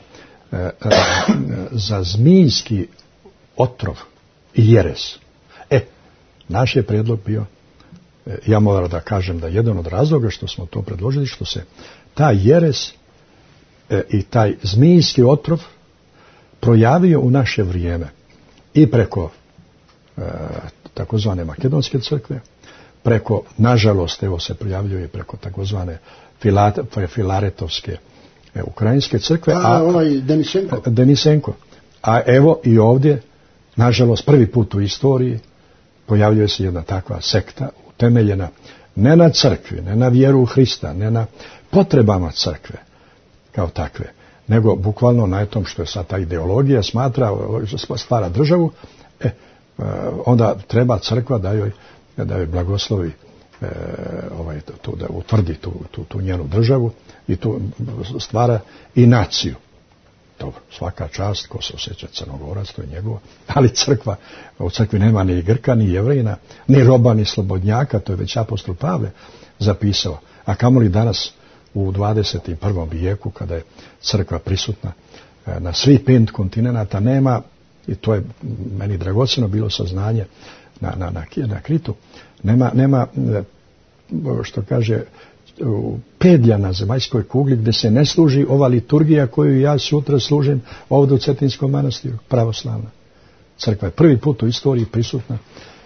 za zmijski otrov i jeres. E, naš je prijedlog bio, ja moram da kažem da jedan od razloga što smo to predložili, što se taj jeres e, i taj zmijski otrov projavio u naše vrijeme i preko e, takozvane makedonske crkve, preko, nažalost, evo se projavljuje preko takozvane filat, filaretovske e, ukrajinske crkve. A, a onaj Denisenko. Denisenko. A evo i ovdje, nažalost, prvi put u istoriji pojavljuje se jedna takva sekta utemeljena ne na crkvi, ne na vjeru u Hrista, ne na potrebama crkve kao takve, nego bukvalno na tom što je sad ta ideologija smatra, stvara državu, e, onda treba crkva da joj, da joj blagoslovi e, ovaj, tu, da utvrdi tu, tu, tu njenu državu i tu stvara i naciju. Dobro, svaka čast, ko se osjeća Crnogorac, to je njegovo, ali crkva, u crkvi nema ni Grka, ni Jevrejina, ni roba, ni slobodnjaka, to je već apostol Pavle zapisao. A kamoli danas u dvadeset prvom vijeku, kada je crkva prisutna na svih pet kontinenata, nema, i to je meni dragocjeno bilo saznanje na, na, na, na Kritu, nema, nema, što kaže, pedlja na zemaljskoj kugli gdje se ne služi ova liturgija koju ja sutra služim ovdje u Cetinskom manastiru, pravoslavna. Crkva je prvi put u istoriji prisutna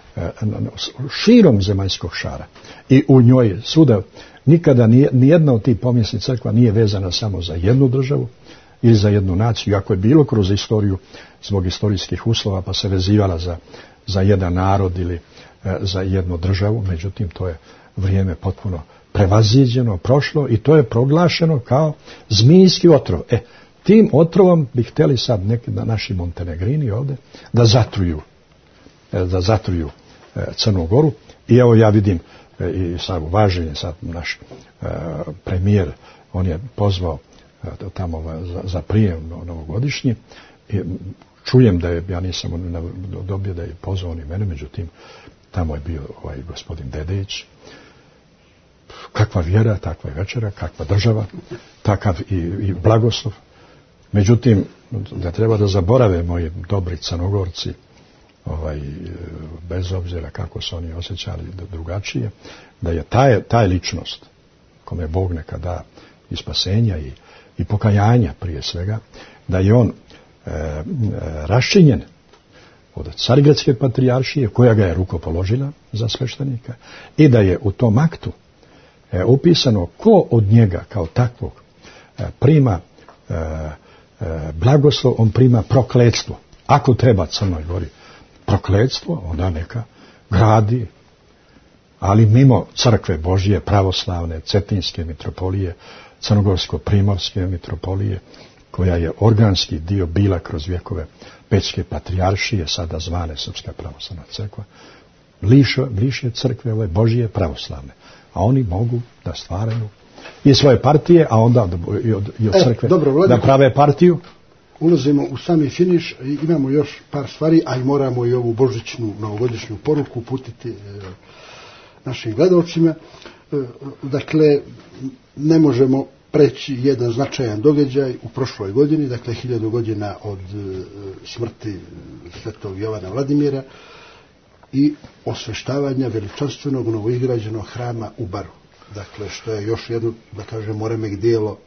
širom zemaljskog šara i u njoj svuda nikada nijedna od tih pomjesnih crkva nije vezana samo za jednu državu ili za jednu naciju, ako je bilo kroz istoriju zbog istorijskih uslova pa se vezivala za, za jedan narod ili e, za jednu državu, međutim to je vrijeme potpuno prevaziđeno, prošlo i to je proglašeno kao zmijski otrov. E, tim otrovom bi htjeli sad neki naši Montenegrini ovdje da zatruju, da zatruju Crnu Goru. I evo ja vidim i sad uvažen je sad naš premijer, on je pozvao tamo za, za prijem novogodišnji i čujem da je, ja nisam dobio da je pozvao ni mene, međutim tamo je bio ovaj gospodin Dedejić. Kakva vjera, takva je večera, kakva država, takav i, i blagoslov. Međutim, da treba da zaborave moji dobri Crnogorci, ovaj, bez obzira kako su oni osjećali drugačije, da je taj, taj ličnost, kome Bog neka da i spasenja i, i pokajanja prije svega, da je on e, e, raščinjen od Carigradske patrijaršije, koja ga je rukopoložila za sveštenika, i da je u tom aktu e, upisano ko od njega kao takvog e, prima e, e, blagoslov, on prima prokletstvo. Ako treba Crnoj Gori prokletstvo, onda neka gradi, ali mimo crkve Božije, pravoslavne, cetinske mitropolije, crnogorsko-primorske mitropolije, koja je organski dio bila kroz vjekove Pećke patrijaršije, sada zvane Srpska pravoslavna crkva, liše, liše crkve ove Božije pravoslavne. A oni mogu da stvaraju i svoje partije, a onda i od, i od crkve e, dobro, Vladiko, da prave partiju. Ulazimo u sami finiš, imamo još par stvari, a i moramo i ovu božićnu, novogodišnju poruku uputiti e, našim gledalcima. E, dakle, ne možemo preći jedan značajan događaj u prošloj godini, dakle hiljadu godina od e, smrti svetog Jovana Vladimira i osveštavanja veličanstvenog novoizgrađenog hrama u Baru. Dakle, što je još jedno, da kažemo, remek dijelo,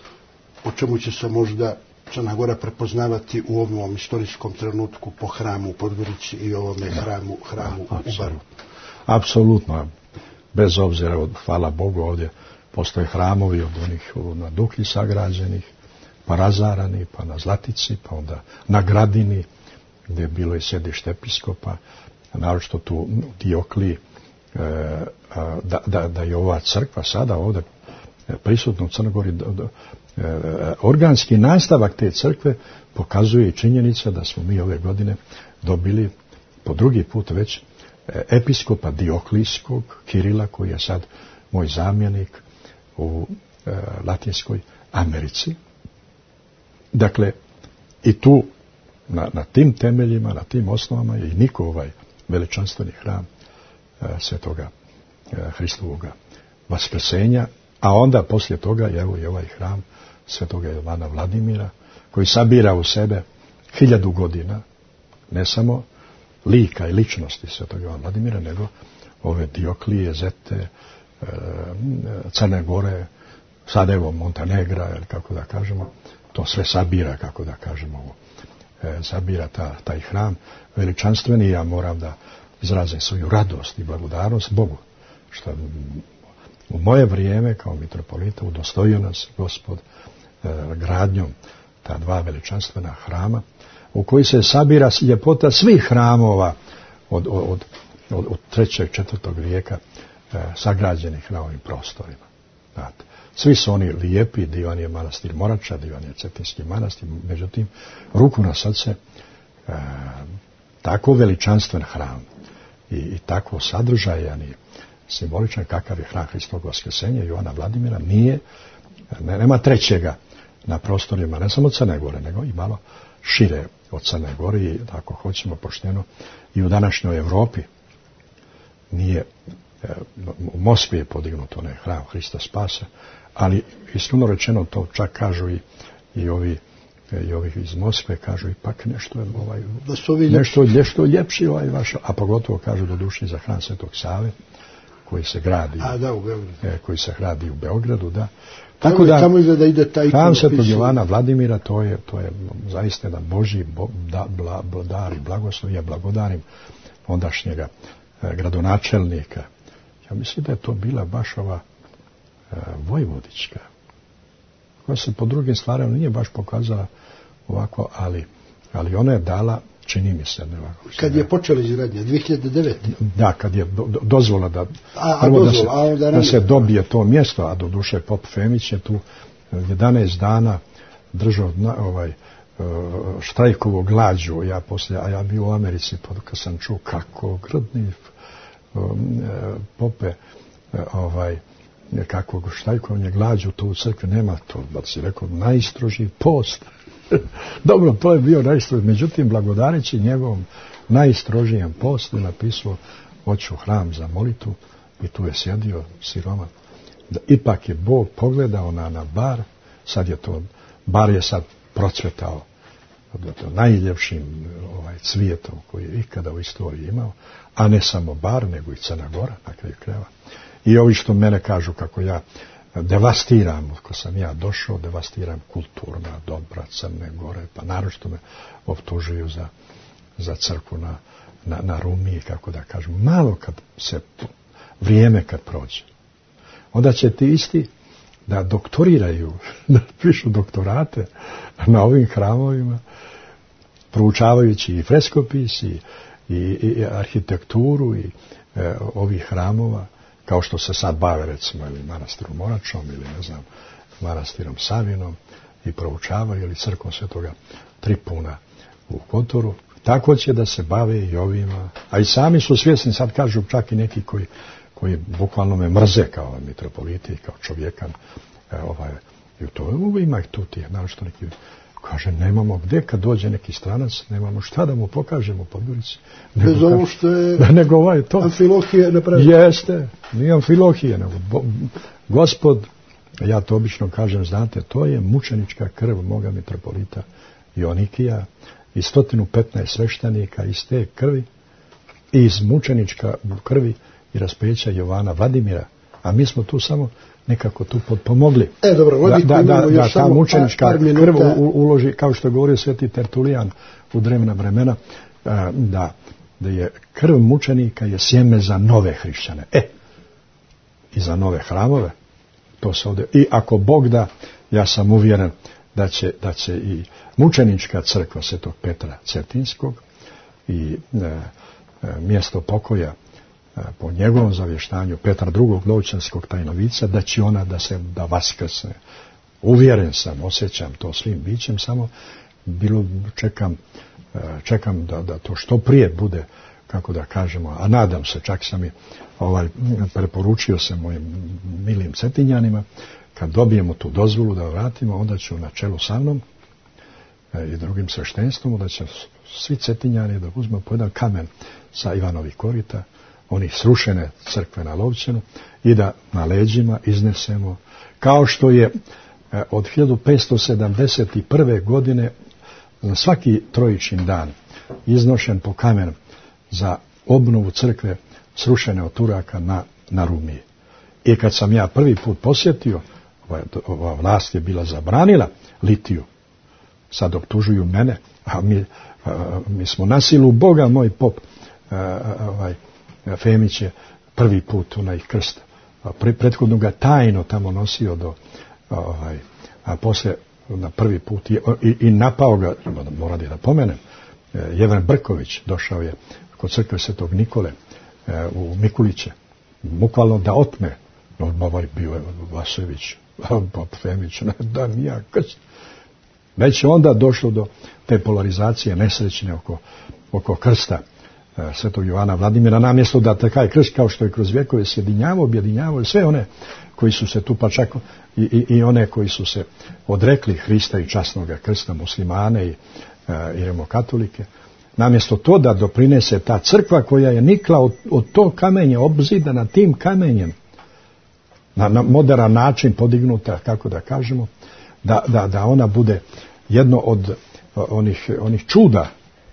o čemu će se možda Crna Gora prepoznavati u ovom istorijskom trenutku po hramu u Podgorici i ovome hramu, hramu da, u Baru. Apsolutno. Bez obzira, od, hvala Bogu, ovdje postoje hramovi od onih na Duklji sagrađenih, pa razarani, pa na Zlatici, pa onda na Gradini, gdje je bilo i sjedište episkopa, naročito tu u Diokliji, e, da, da, da je ova crkva sada ovdje prisutna u Crnogori, do, do, e, organski nastavak te crkve pokazuje i činjenica da smo mi ove godine dobili po drugi put već e, episkopa Dioklijskog, Kirila, koji je sad moj zamjenik u e, Latinskoj Americi. Dakle, i tu na, na tim temeljima, na tim osnovama je i niko ovaj veličanstveni hram e, svetoga e, Hristovoga vaskrsenja, a onda poslije toga je evo i ovaj hram svetoga Jovana Vladimira, koji sabira u sebe hiljadu godina, ne samo lika i ličnosti svetoga Jovana Vladimira, nego ove Dioklije, Zete, e, Crne Gore, sad evo Montenegra, ili kako da kažemo, to sve sabira, kako da kažemo, ovo, e, sabira ta, taj hram veličanstveni. Ja moram da izrazim svoju radost i blagodarnost Bogu, što u moje vrijeme kao mitropolita udostojio nas Gospod e, gradnjom ta dva veličanstvena hrama, u koji se sabira ljepota svih hramova od, od, od, od trećeg, četvrtog vijeka e, sagrađenih na ovim prostorima. Znate, svi su oni lijepi, divan je manastir Morača, divan je Cetinski manastir, međutim, ruku na srce, e, tako veličanstven hram i, i tako sadržajan i simboličan kakav je hram Hristovog vaskrsenja Jovana Vladimira, nije, ne, nema trećega na prostorima, ne samo Crne Gore, nego i malo šire od Crne Gore i, ako hoćemo pošteno, i u današnjoj Europi nije, u Moskvi je podignut onaj hram Hrista Spasa, ali iskreno rečeno to čak kažu i, i ovi i ovih iz Moskve kažu ipak nešto je ovaj, nešto, nešto ljepši ovaj vaš, a pogotovo kažu do duši za hram Svetog Save, koji se gradi, a, da, u e, koji se gradi u Beogradu, da. Tako tamo, da, tamo da ide taj hram Svetog Jovana Vladimira, to je, to je zaista jedan Božji bo, da, bla, dar i blagoslov. Ja blagodarim ondašnjega e, gradonačelnika. Ja mislim da je to bila baš ova e, Vojvodička, koja se po drugim stvarima nije baš pokazala ovako, ali, ali ona je dala čini mi se. Ne, kad je počela izgradnja, dvije hiljade devete. Da, kad je do, do, dozvola da, a, prvo a dozvola, da, se, a da se dobije to mjesto, a do duše Pop Femić je tu jedanaest dana držao ovaj, štrajkovo glađu, ja poslije, a ja bio u Americi, pa kad sam čuo kako grdni um, Pope ovaj, kakvog štrajkovanja glađu to u crkvi nema, to da si rekao najstrožiji post. Dobro, to je bio najstrožiji, međutim blagodareći njegovom najstrožijem postu napisao hoću hram za molitvu i tu je sjedio siroma. Da, ipak je Bog pogledao na, na bar, sad je to, bar je sad procvetao najljepšim ovaj, cvijetom koji je ikada u istoriji imao, a ne samo bar, nego i Crna Gora na kraju krajeva. I ovi što mene kažu kako ja devastiram, ako sam ja došao, devastiram kulturna dobra Crne Gore, pa naročito me optužuju za, za crkvu na, na, na Rumiji, kako da kažem. Malo kad se, vrijeme kad prođe, onda će ti isti da doktoriraju, da pišu doktorate na ovim hramovima, proučavajući i freskopis i, i, i arhitekturu i e, ovih hramova, kao što se sad bave recimo ili manastirom Moračom ili ne znam manastirom Savinom i proučavaju ili crkvom Svetoga Tripuna u Kotoru, tako će da se bave i ovima, a i sami su svjesni, sad kažu čak i neki koji koji bukvalno me mrze kao mitropoliti, kao čovjeka, e, ovaj, i to ima ih tu tih, naročito neki, kaže, nemamo gdje, kad dođe neki stranac, nemamo šta da mu pokažemo po Gorici. Bez ovo što je nego ovaj to. Amfilohije napravio. Jeste, nije Amfilohije, nego bo, Gospod, ja to obično kažem, znate, to je mučenička krv moga mitropolita Joanikija i sto petnaest sveštenika iz te krvi i iz mučenička krvi i raspeća Jovana Vladimira, a mi smo tu samo nekako tu pomogli. E, dobro, da, da, da, da ta mučenička par, par krv uloži, kao što je govorio sveti Tertulijan u drevna vremena, da, da je krv mučenika je sjeme za nove hrišćane. E, i za nove hramove, to se ovdje, i ako Bog da, ja sam uvjeren da će, da će i mučenička crkva Svetog Petra Cetinskog i e, e, mjesto pokoja po njegovom zavještanju Petra drugog Lovćanskog tajnovica, da će ona da se da vaskrsne. Uvjeren sam, osjećam to svim bićem, samo bilo čekam, čekam da, da to što prije bude, kako da kažemo, a nadam se, čak sam i ovaj, preporučio se mojim milim Cetinjanima, kad dobijemo tu dozvolu da vratimo, onda ću na čelu sa mnom i drugim sveštenstvom, da će svi Cetinjani da uzme po jedan kamen sa Ivanovih korita, onih srušene crkve na Lovćenu i da na leđima iznesemo, kao što je od hiljadu petsto sedamdeset prve godine za svaki trojičin dan iznošen po kamen za obnovu crkve srušene od Turaka na, na Rumiji. I kad sam ja prvi put posjetio, ova, ova vlast je bila zabranila litiju, sad optužuju mene, a mi, a, mi smo na silu Boga, moj pop, a, a, ovaj, Femić je prvi put onaj krst, prethodno ga tajno tamo nosio do, ovaj, a poslije na prvi put je, i, i napao ga, moram da pomenem, Jevren Brković došao je kod crkve Svetog Nikole u Mikuliće, bukvalno da otme, ovaj bio je Vašević, Pop Femić, da nija krst. Već je onda došlo do te polarizacije nesrećne oko, oko krsta Svetog Jovana Vladimira, namjesto da taj krst, kao što je kroz vjekove sjedinjavao, objedinjavao sve one koji su se tu, pa čak i, i, i one koji su se odrekli Hrista i časnoga krsta, muslimane i, i rimokatolike, namjesto to da doprinese ta crkva koja je nikla od, od tog kamenja, obzidana tim kamenjem, na, na modern način podignuta, kako da kažemo, da, da, da ona bude jedno od onih, onih čuda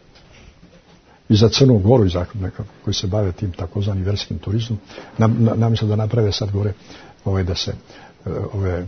i za Crnu Goru i za neka koji se bave tim takozvanim vjerskim turizmom, nam, nam misle da naprave sad gore ove da se ove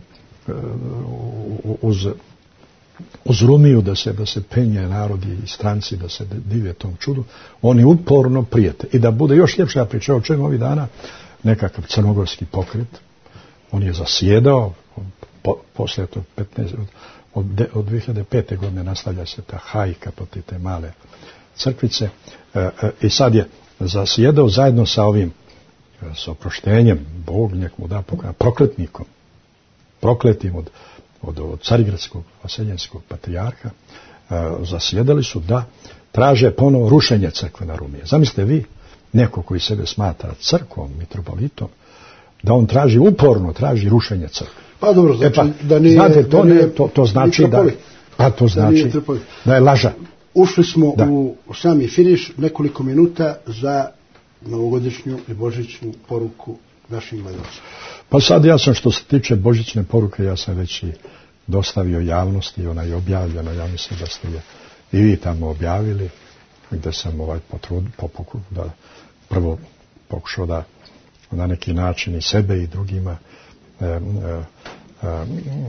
uz uz Rumiju da se da se penje narodi i stranci da se dive tom čudu, oni uporno prijete i da bude još ljepša priča. O čemu ovih dana nekakav crnogorski pokret, on je zasjedao po, poslije to petnaest od, od dvije hiljade pete godine nastavlja se ta hajka protiv te male crkvice e, e, i sad je zasjedao zajedno sa ovim s oproštenjem, Bog nek mu da pokoj, prokletnikom, prokletim od, od, od carigradskog vaseljenskog patrijarha, e, zasjedali su da traže ponovo rušenje crkve na Rumije. Zamislite vi, neko koji sebe smatra crkvom, mitropolitom, da on traži, uporno traži rušenje crkve. Pa dobro, znači, e pa, da nije, znate, to, da nije ne, to, to znači da, pa to znači da, da je laža. Ušli smo da. u sami finiš, nekoliko minuta za novogodišnju i božićnu poruku našim gledalcima. Pa sad ja sam, što se tiče božićne poruke, ja sam već i dostavio javnosti, ona je objavljena, ja mislim da ste je i vi tamo objavili, gdje sam ovaj potrud, popoku, da prvo pokušao da na neki način i sebe i drugima e, e, e,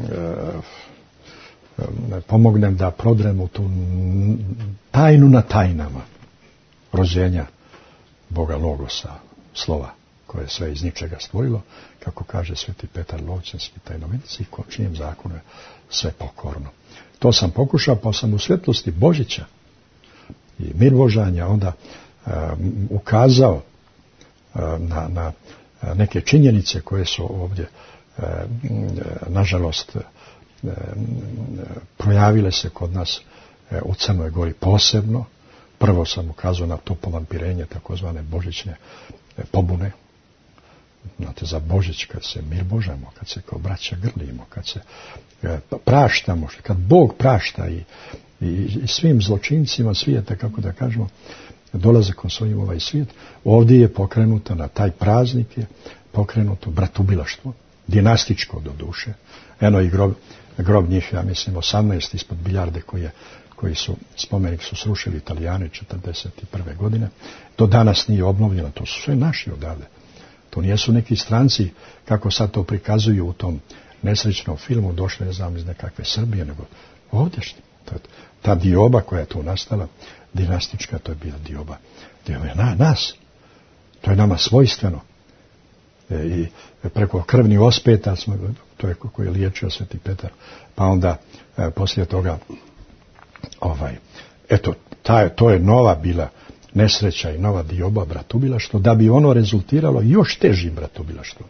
e, pomognem da prodremo tu tajnu na tajnama rođenja Boga Logosa, slova koje je sve iz ničega stvorilo, kako kaže sveti Petar Lovćanski tajnovnici, ko čijem zakonu je sve pokorno. To sam pokušao, pa sam u svjetlosti Božića i mirbožanja onda um, ukazao um, na, na neke činjenice koje su ovdje um, nažalost um, projavile se kod nas um, u Crnoj Gori posebno. Prvo sam ukazao na to povampirenje takozvane božićne pobune. Znate, za Božić kad se mirbožamo, kad se kao braća grlimo, kad se e, praštamo, kad Bog prašta i, i, i svim zločincima svijeta, kako da kažemo, dolaze kon svojim ovaj svijet, ovdje je pokrenuto na taj praznik je pokrenuto bratubilaštvo, dinastičko do duše. Eno i grob, grob njih, ja mislim, osamnaest ispod biljarde koji je koji su, spomenik su srušili Italijani četrdeset prve godine, do danas nije obnovljeno, to su sve naši odavde. To nijesu neki stranci, kako sad to prikazuju u tom nesrećnom filmu, došli, ne znam, iz nekakve Srbije, nego ovdješnji. Ta dioba koja je tu nastala, dinastička, to je bila dioba, dioba je na, nas. To je nama svojstveno. E, I preko krvni ospeta, smo, to je koji je liječio sveti Petar, pa onda e, poslije toga ovaj, eto, ta, to je nova bila nesreća i nova dioba bratubilaštvo, da bi ono rezultiralo još težim bratubilaštvom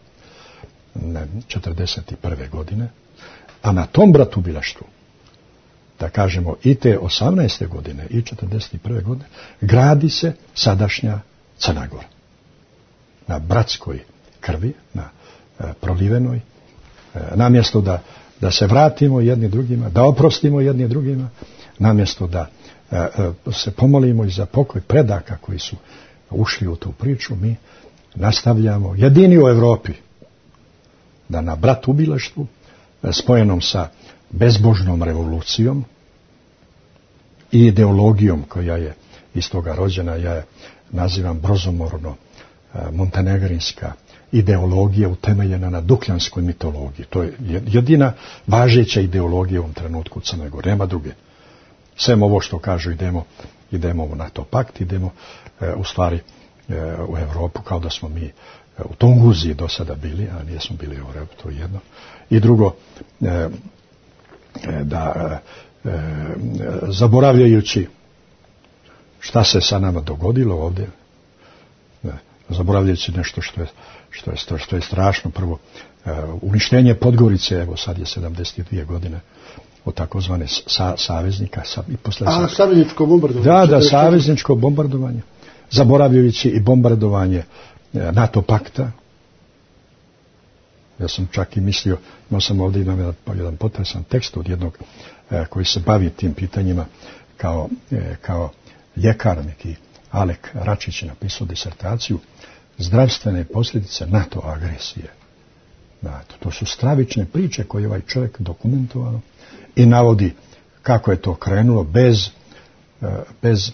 četrdeset prve godine, a na tom bratubilaštvu, da kažemo i te osamnaeste godine i četrdeset prve godine, gradi se sadašnja Crna Gora. Na bratskoj krvi, na e, prolivenoj, e, namjesto da, da se vratimo jedni drugima, da oprostimo jedni drugima, namjesto da e, e, se pomolimo i za pokoj predaka koji su ušli u tu priču, mi nastavljamo jedini u Europi da na bratubilaštvu e, spojenom sa bezbožnom revolucijom i ideologijom koja je iz toga rođena, ja je nazivam brozomorno e, montenegrinska ideologija utemeljena na dukljanskoj mitologiji. To je jedina važeća ideologija u ovom trenutku u Crnoj Gori, nema druge. Sem ovo što kažu idemo, idemo u NATO pakt, idemo e, u stvari e, u Europu kao da smo mi e, u Tunguziji do sada bili, a nijesmo bili u Europu, to je jedno. I drugo, e, e, da e, e, zaboravljajući šta se sa nama dogodilo ovdje, e, zaboravljajući nešto što je, što je, što je strašno, prvo e, uništenje Podgorice, evo sad je sedamdeset dvije godine, od takozvane sa, saveznika. Sa, i posle A, savezničko bombardovanje. Da, da, savezničko bombardovanje. Zaboravljajući i bombardovanje e, NATO pakta. Ja sam čak i mislio, imao sam ovdje, imam jedan, jedan potresan tekst od jednog e, koji se bavi tim pitanjima kao, e, kao ljekar, neki Alek Račić je napisao disertaciju zdravstvene posljedice NATO agresije. NATO. To su stravične priče koje ovaj čovjek dokumentovano i navodi kako je to krenulo bez, bez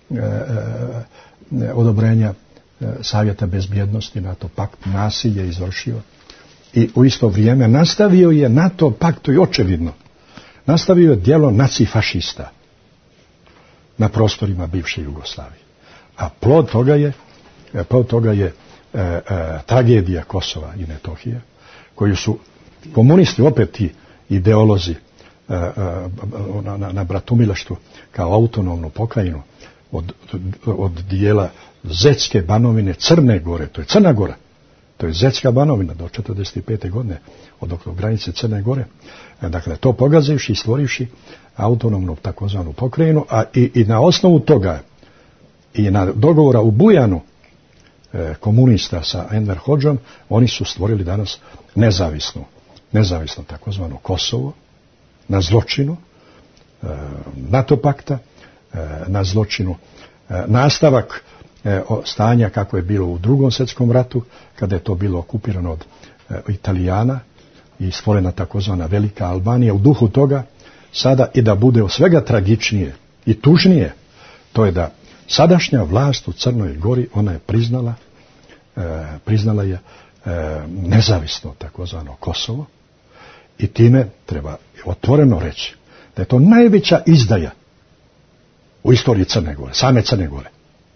e, odobrenja Savjeta bezbjednosti. NATO pakt nasilje izvršio i u isto vrijeme nastavio je NATO pakt, to je očevidno, nastavio je djelo nacifašista na prostorima bivše Jugoslavije. A plod toga je, plod toga je e, e, tragedija Kosova i Metohije, koju su komunisti, opet ti ideolozi, e, e, na, na, na bratumilaštvu kao autonomnu pokrajinu od, od dijela Zetske banovine Crne Gore, to je Crna Gora, to je Zetska banovina do četrdeset pete godine, od oko granice Crne Gore. Dakle, to pogazivši i stvorivši autonomnu takozvanu pokrajinu, a i, i na osnovu toga i na dogovora u Bujanu e, komunista sa Enver Hodžom, oni su stvorili danas nezavisnu, nezavisno takozvano Kosovo, na zločinu e, NATO pakta, e, na zločinu e, nastavak e, stanja kako je bilo u Drugom svjetskom ratu, kada je to bilo okupirano od e, Italijana i stvorena takozvana Velika Albanija. U duhu toga sada i da bude od svega tragičnije i tužnije, to je da sadašnja vlast u Crnoj Gori, ona je priznala e, priznala je e, nezavisno takozvano Kosovo i time treba otvoreno reći da je to najveća izdaja u istoriji Crne Gore, same Crne Gore.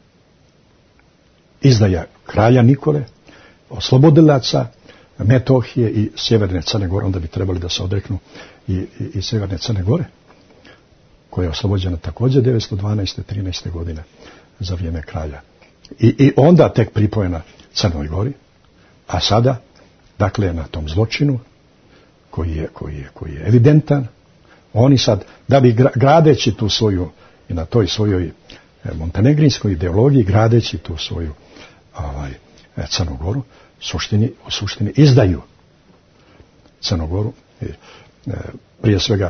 Izdaja kralja Nikole, oslobodilaca Metohije i sjeverne Crne Gore, onda bi trebali da se odreknu i, i, i sjeverne Crne Gore, koja je oslobođena također devetsto dvanaeste. trinaeste. godine za vrijeme kralja. I, i onda tek pripojena Crnoj Gori, a sada, dakle, na tom zločinu, koji je, koji je, koji je evidentan, oni sad, da bi gradeći tu svoju, i na toj svojoj montenegrinskoj ideologiji, gradeći tu svoju ovaj, Crnu Goru, suštini, u suštini izdaju Crnu Goru, i, e, prije svega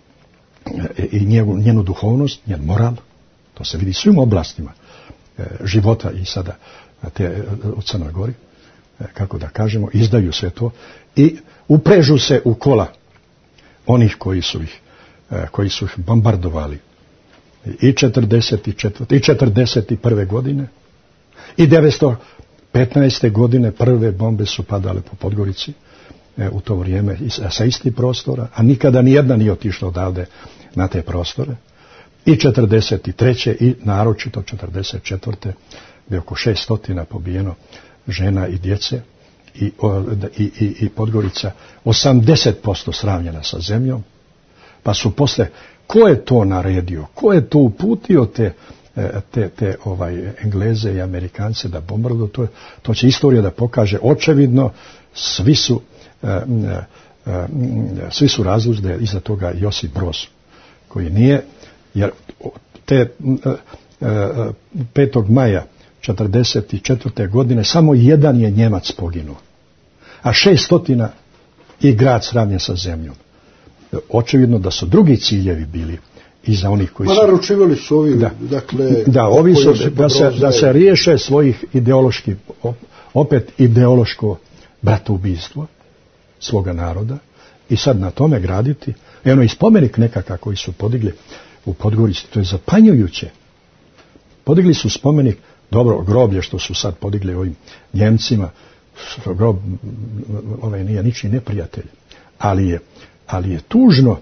e, i njenu, njenu duhovnost, njen moral, to se vidi svim oblastima e, života i sada te, e, u Crnoj Gori, e, kako da kažemo, izdaju sve to i uprežu se u kola onih koji su ih, e, koji su ih bombardovali i četrdeset četvrte i četrdeset prve godine i devetsto petnaeste. godine prve bombe su padale po Podgorici e, u to vrijeme sa istih prostora, a nikada nijedna nije otišla odavde na te prostore. I četrdeset treće i naročito četrdeset četvrte gdje oko šeststotina pobijeno žena i djece i, o, i, i, i Podgorica osamdeset posto sravnjena sa zemljom. Pa su posle, ko je to naredio, ko je to uputio te te, te ovaj, Engleze i Amerikance da bombarduju, to, to će istorija da pokaže očevidno. Svi su e, e, svi su razlozi da je iza toga Josip Broz, koji nije, jer te e, e, petog maja četrdeset četvrte. godine samo jedan je Njemac poginuo, a šeststotina i grad sravnjen sa zemljom. Očevidno da su drugi ciljevi bili i za onih koji su... Ma naručivali su ovi, da, dakle... Da, ovi su, da se, da se riješe svojih ideoloških, opet ideološko bratoubistvo svoga naroda i sad na tome graditi. Eno i spomenik nekakav koji su podigli u Podgorici, to je zapanjujuće. Podigli su spomenik, dobro, groblje što su sad podigli ovim Njemcima, grob, ovaj nije ničiji neprijatelj, ali je, ali je tužno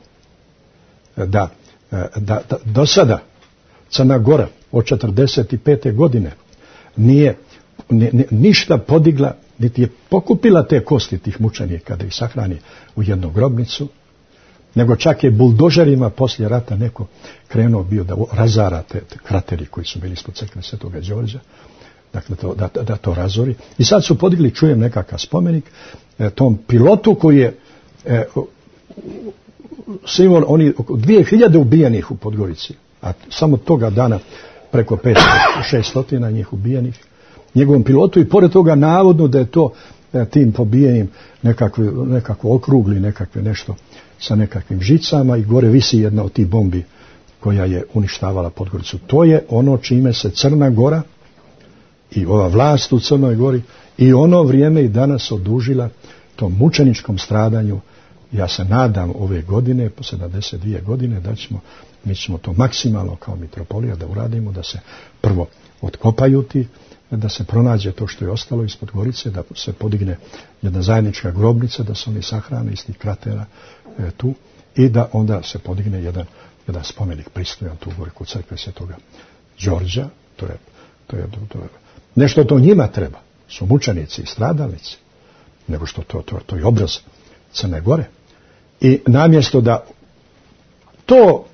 da da, da do sada Crna Gora od četrdeset pete. godine nije ni, ni, ništa podigla, niti je pokupila te kosti tih mučenika da ih sahrani u jednu grobnicu, nego čak je buldožerima poslije rata neko krenuo bio da razara te, te krateri koji su bili ispod crkve Svetoga Đorđa, dakle to, da, da to razori. I sad su podigli, čujem, nekakav spomenik e, tom pilotu koji je e, simbol, oni oko dvije hiljade ubijenih u Podgorici, a samo toga dana preko petsto šeststo njih ubijenih, njegovom pilotu, i pored toga navodno da je to e, tim pobijenim nekakve, nekako okrugli, nekakve nešto sa nekakvim žicama i gore visi jedna od tih bombi koja je uništavala Podgoricu. To je ono čime se Crna Gora i ova vlast u Crnoj Gori i ono vrijeme i danas odužila tom mučeničkom stradanju. Ja se nadam ove godine, po sedamdeset dvije godine, da ćemo, mi ćemo to maksimalno kao mitropolija da uradimo, da se prvo otkopaju ti, da se pronađe to što je ostalo ispod Gorice, da se podigne jedna zajednička grobnica, da se oni sahrane iz tih kratera e, tu, i da onda se podigne jedan, jedan spomenik pristojan tu gore kod crkve Svetoga Đorđa. To je, to je, to je nešto to njima treba, su mučenici i stradalnici, nego što to, to, to je obraz Crne Gore. I namjesto da to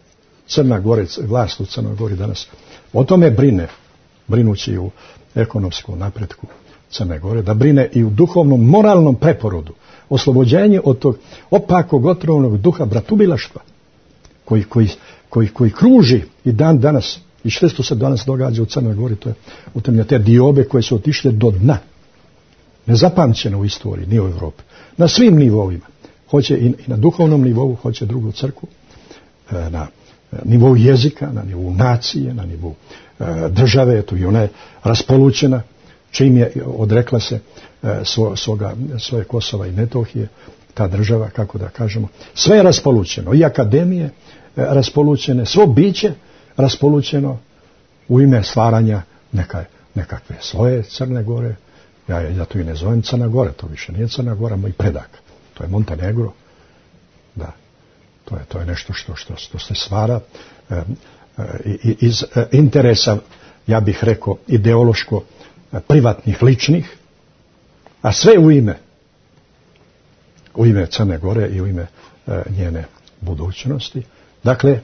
Crna Gora, vlast u Crnoj Gori danas o tome brine, brinući u ekonomskom napretku Crne Gore, da brine i u duhovnom, moralnom preporodu, oslobođenje od tog opakog otrovnog duha bratubilaštva koji, koji, koji, koji kruži i dan danas, i sve što se danas događa u Crnoj Gori, to je utemlja te diobe koje su otišle do dna, nezapamćene u istoriji, ni u Evropi, na svim nivoima. Hoće i na duhovnom nivou, hoće drugu crkvu, na nivou jezika, na nivou nacije, na nivou države, eto i ona je raspolućena, čim je odrekla se svoga, svoje Kosova i Metohije, ta država, kako da kažemo, sve je raspolućeno, i akademije raspolućene, svo biće raspolućeno u ime stvaranja neka, nekakve svoje Crne Gore. Ja, ja to i ne zovem Crna Gora, to više nije Crna Gora, moj predak. To je Montenegro. Da, to je, to je nešto što, što, što se stvara e, e, iz e, interesa, ja bih rekao, ideološko e, privatnih, ličnih, a sve u ime u ime Crne Gore i u ime e, njene budućnosti. Dakle,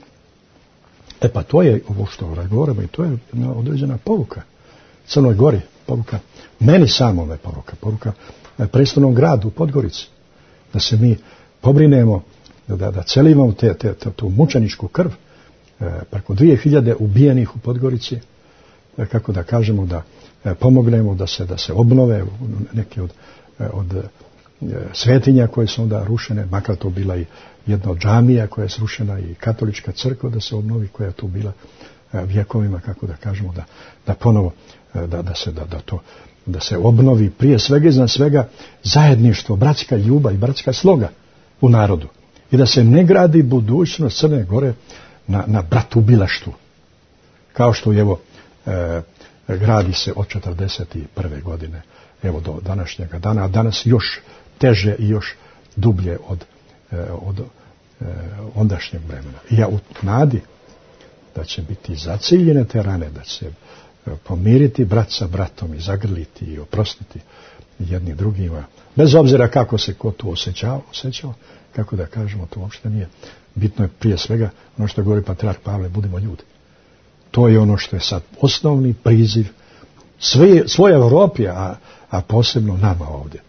e pa to je ovo što razgovaramo i to je jedna određena poruka Crnoj Gori, poruka meni samome, poruka, poruka e, prestolnom gradu u Podgorici, da se mi pobrinemo, da, da celimo te, te, te, tu mučeničku krv, e, preko dvije hiljade ubijenih u Podgorici, e, kako da kažemo, da e, pomognemo da se, da se obnove neke od, e, od e, svetinja koje su onda rušene, makar to bila i jedna od džamija koja je srušena, i katolička crkva da se obnovi, koja je tu bila e, vjekovima, kako da kažemo, da, da ponovo, e, da, da se, da, da to, da se obnovi prije svega iznad svega zajedništvo, bratska ljubav i bratska sloga u narodu. I da se ne gradi budućnost Crne Gore na, na bratubilaštvu. Kao što evo e, gradi se od četrdeset prve godine, evo do današnjega dana, a danas još teže i još dublje od, e, od e, ondašnjeg vremena. I ja u nadi da će biti zaciljene te rane, da će pomiriti brat sa bratom i zagrliti i oprostiti jedni drugima, bez obzira kako se ko tu osjećao, osjećao, kako da kažemo, to uopšte nije. Bitno je prije svega ono što govori patrijarh Pavle, budimo ljudi. To je ono što je sad osnovni priziv sve, svoje Evropi, a, a posebno nama ovdje.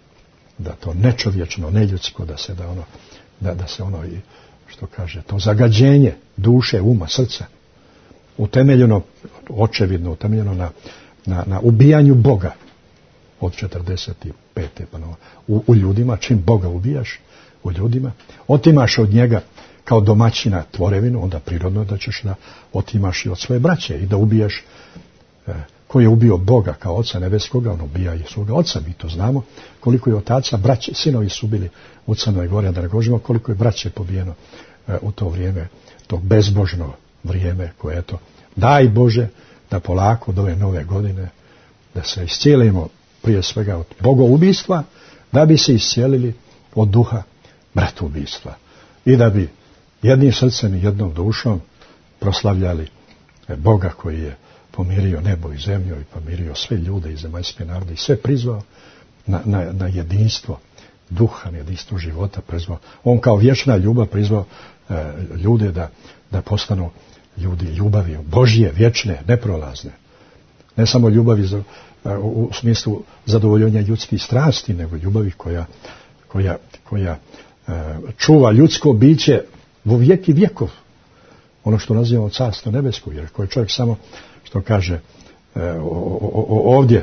Da to nečovječno, neljudsko, da se da ono, da, da se ono, i što kaže, to zagađenje duše, uma, srca, utemeljeno, očevidno utemeljeno na, na, na ubijanju Boga od četrdeset pete pa no, u, u ljudima. Čim Boga ubijaš u ljudima, otimaš od njega kao domaćina tvorevinu, onda prirodno da ćeš da otimaš i od svoje braće i da ubijaš e, ko je ubio Boga kao Oca Nebeskoga, on ubija i svoga Oca, mi to znamo, koliko je otaca, braće, sinovi su bili u Crnoj Gori, da ne govorimo koliko je braće pobijeno e, u to vrijeme, to bezbožno vrijeme koje, eto, daj Bože da polako od ove nove godine da se iscijelimo prije svega od bogoubistva, da bi se iscijelili od duha bratoubistva i da bi jednim srcem i jednom dušom proslavljali Boga koji je pomirio nebo i zemlju i pomirio sve ljude i zemaljske narode i sve prizvao na, na, na jedinstvo duha, na jedinstvo života, prizvao. On kao vječna ljubav prizvao e, ljude da, da postanu ljudi ljubavi Božje, vječne, neprolazne. Ne samo ljubavi za, u smislu zadovoljenja ljudskih strasti, nego ljubavi koja, koja, koja e, čuva ljudsko biće u vijek i vjekov. Ono što nazivamo carstvo nebesko, jer koji čovjek samo, što kaže, e, o, o, o, ovdje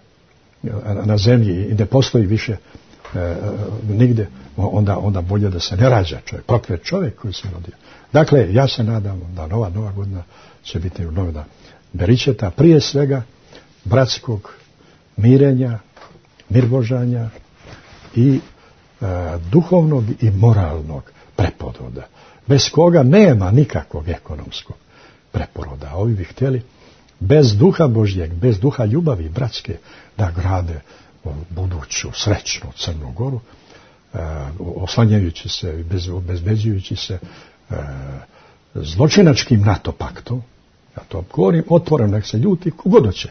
na zemlji i ne postoji više e, nigdje, onda, onda bolje da se ne rađa čovjek, proklet čovjek koji se rodio. Dakle, ja se nadam da nova, nova godina će biti godina beričeta, prije svega bratskog mirenja, mirbožanja i e, duhovnog i moralnog preporoda, bez koga nema nikakvog ekonomskog preporoda. Ovi bi htjeli bez duha Božjeg, bez duha ljubavi bratske da grade buduću srećnu Crnu Goru, e, oslanjajući se i bez, obezbeđujući se e, zločinačkim NATO paktom. Ja to govorim otvoreno, nek se ljuti kogod hoće.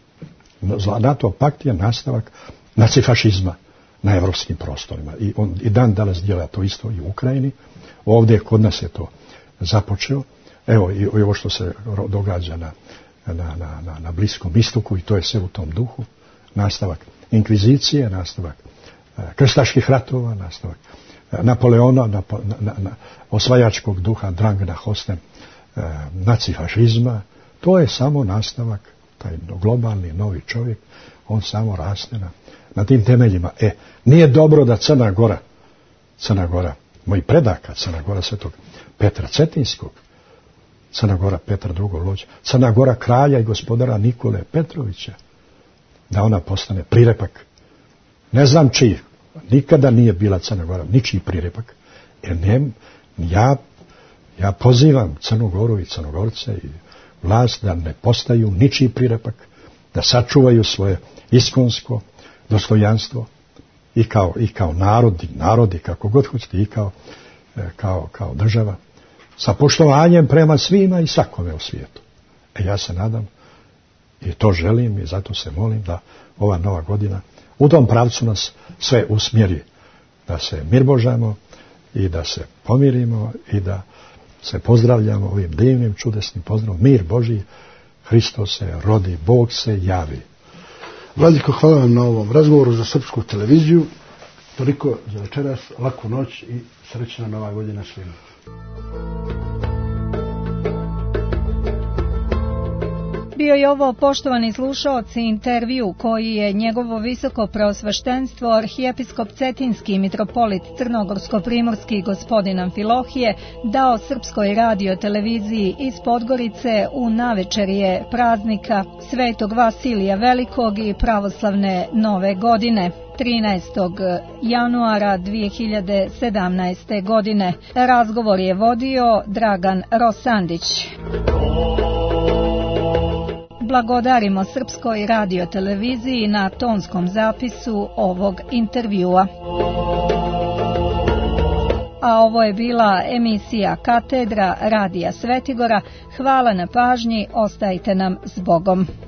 NATO pakt je nastavak nacifašizma na evropskim prostorima. I, on, i dan danas djela to isto i u Ukrajini. Ovdje kod nas je to započeo. Evo i ovo što se događa na, na, na, na, na Bliskom istoku, i to je sve u tom duhu. Nastavak inkvizicije, nastavak krstaških ratova, nastavak Napoleona, na, na, na, osvajačkog duha Drangna Hosten, nacifašizma. To je samo nastavak, taj globalni novi čovjek, on samo raste na, na tim temeljima. E, nije dobro da Crna Gora, Crna Gora, moji predaka, Crna Gora svetog Petra Cetinskog, Crna Gora Petra drugog Lođa, Crna Gora kralja i gospodara Nikole Petrovića, da ona postane prirepak. Ne znam čiji, nikada nije bila Crna Gora ničiji prirepak, jer ne, ja, ja pozivam Crnu Goru i Crnogorce i vlast da ne postaju ničiji prirepak, da sačuvaju svoje iskonsko dostojanstvo i kao, i kao narodi, narodi, kako god hoćete, i kao, kao, kao država, sa poštovanjem prema svima i svakome u svijetu. E ja se nadam i to želim i zato se molim da ova nova godina u tom pravcu nas sve usmjeri, da se mirbožamo i da se pomirimo i da se pozdravljamo ovim divnim, čudesnim pozdravom. Mir Božji, Hristos se rodi, Bog se javi. Vladiko, hvala vam na ovom razgovoru za Srpsku televiziju. Toliko za večeras, laku noć i srećna nova godina svima. Bio je ovo, poštovani slušaoci, intervju koji je njegovo visoko preosveštenstvo arhijepiskop Cetinski mitropolit Crnogorsko-primorski gospodin Amfilohije dao Srpskoj radio televiziji iz Podgorice u navečerje praznika Svetog Vasilija Velikog i pravoslavne nove godine. trinaestog januara dvije hiljade sedamnaeste. godine. Razgovor je vodio Dragan Rosandić. Blagodarimo Srpskoj radio televiziji na tonskom zapisu ovog intervjua. A ovo je bila emisija Katedra Radija Svetigora. Hvala na pažnji, ostajte nam s Bogom.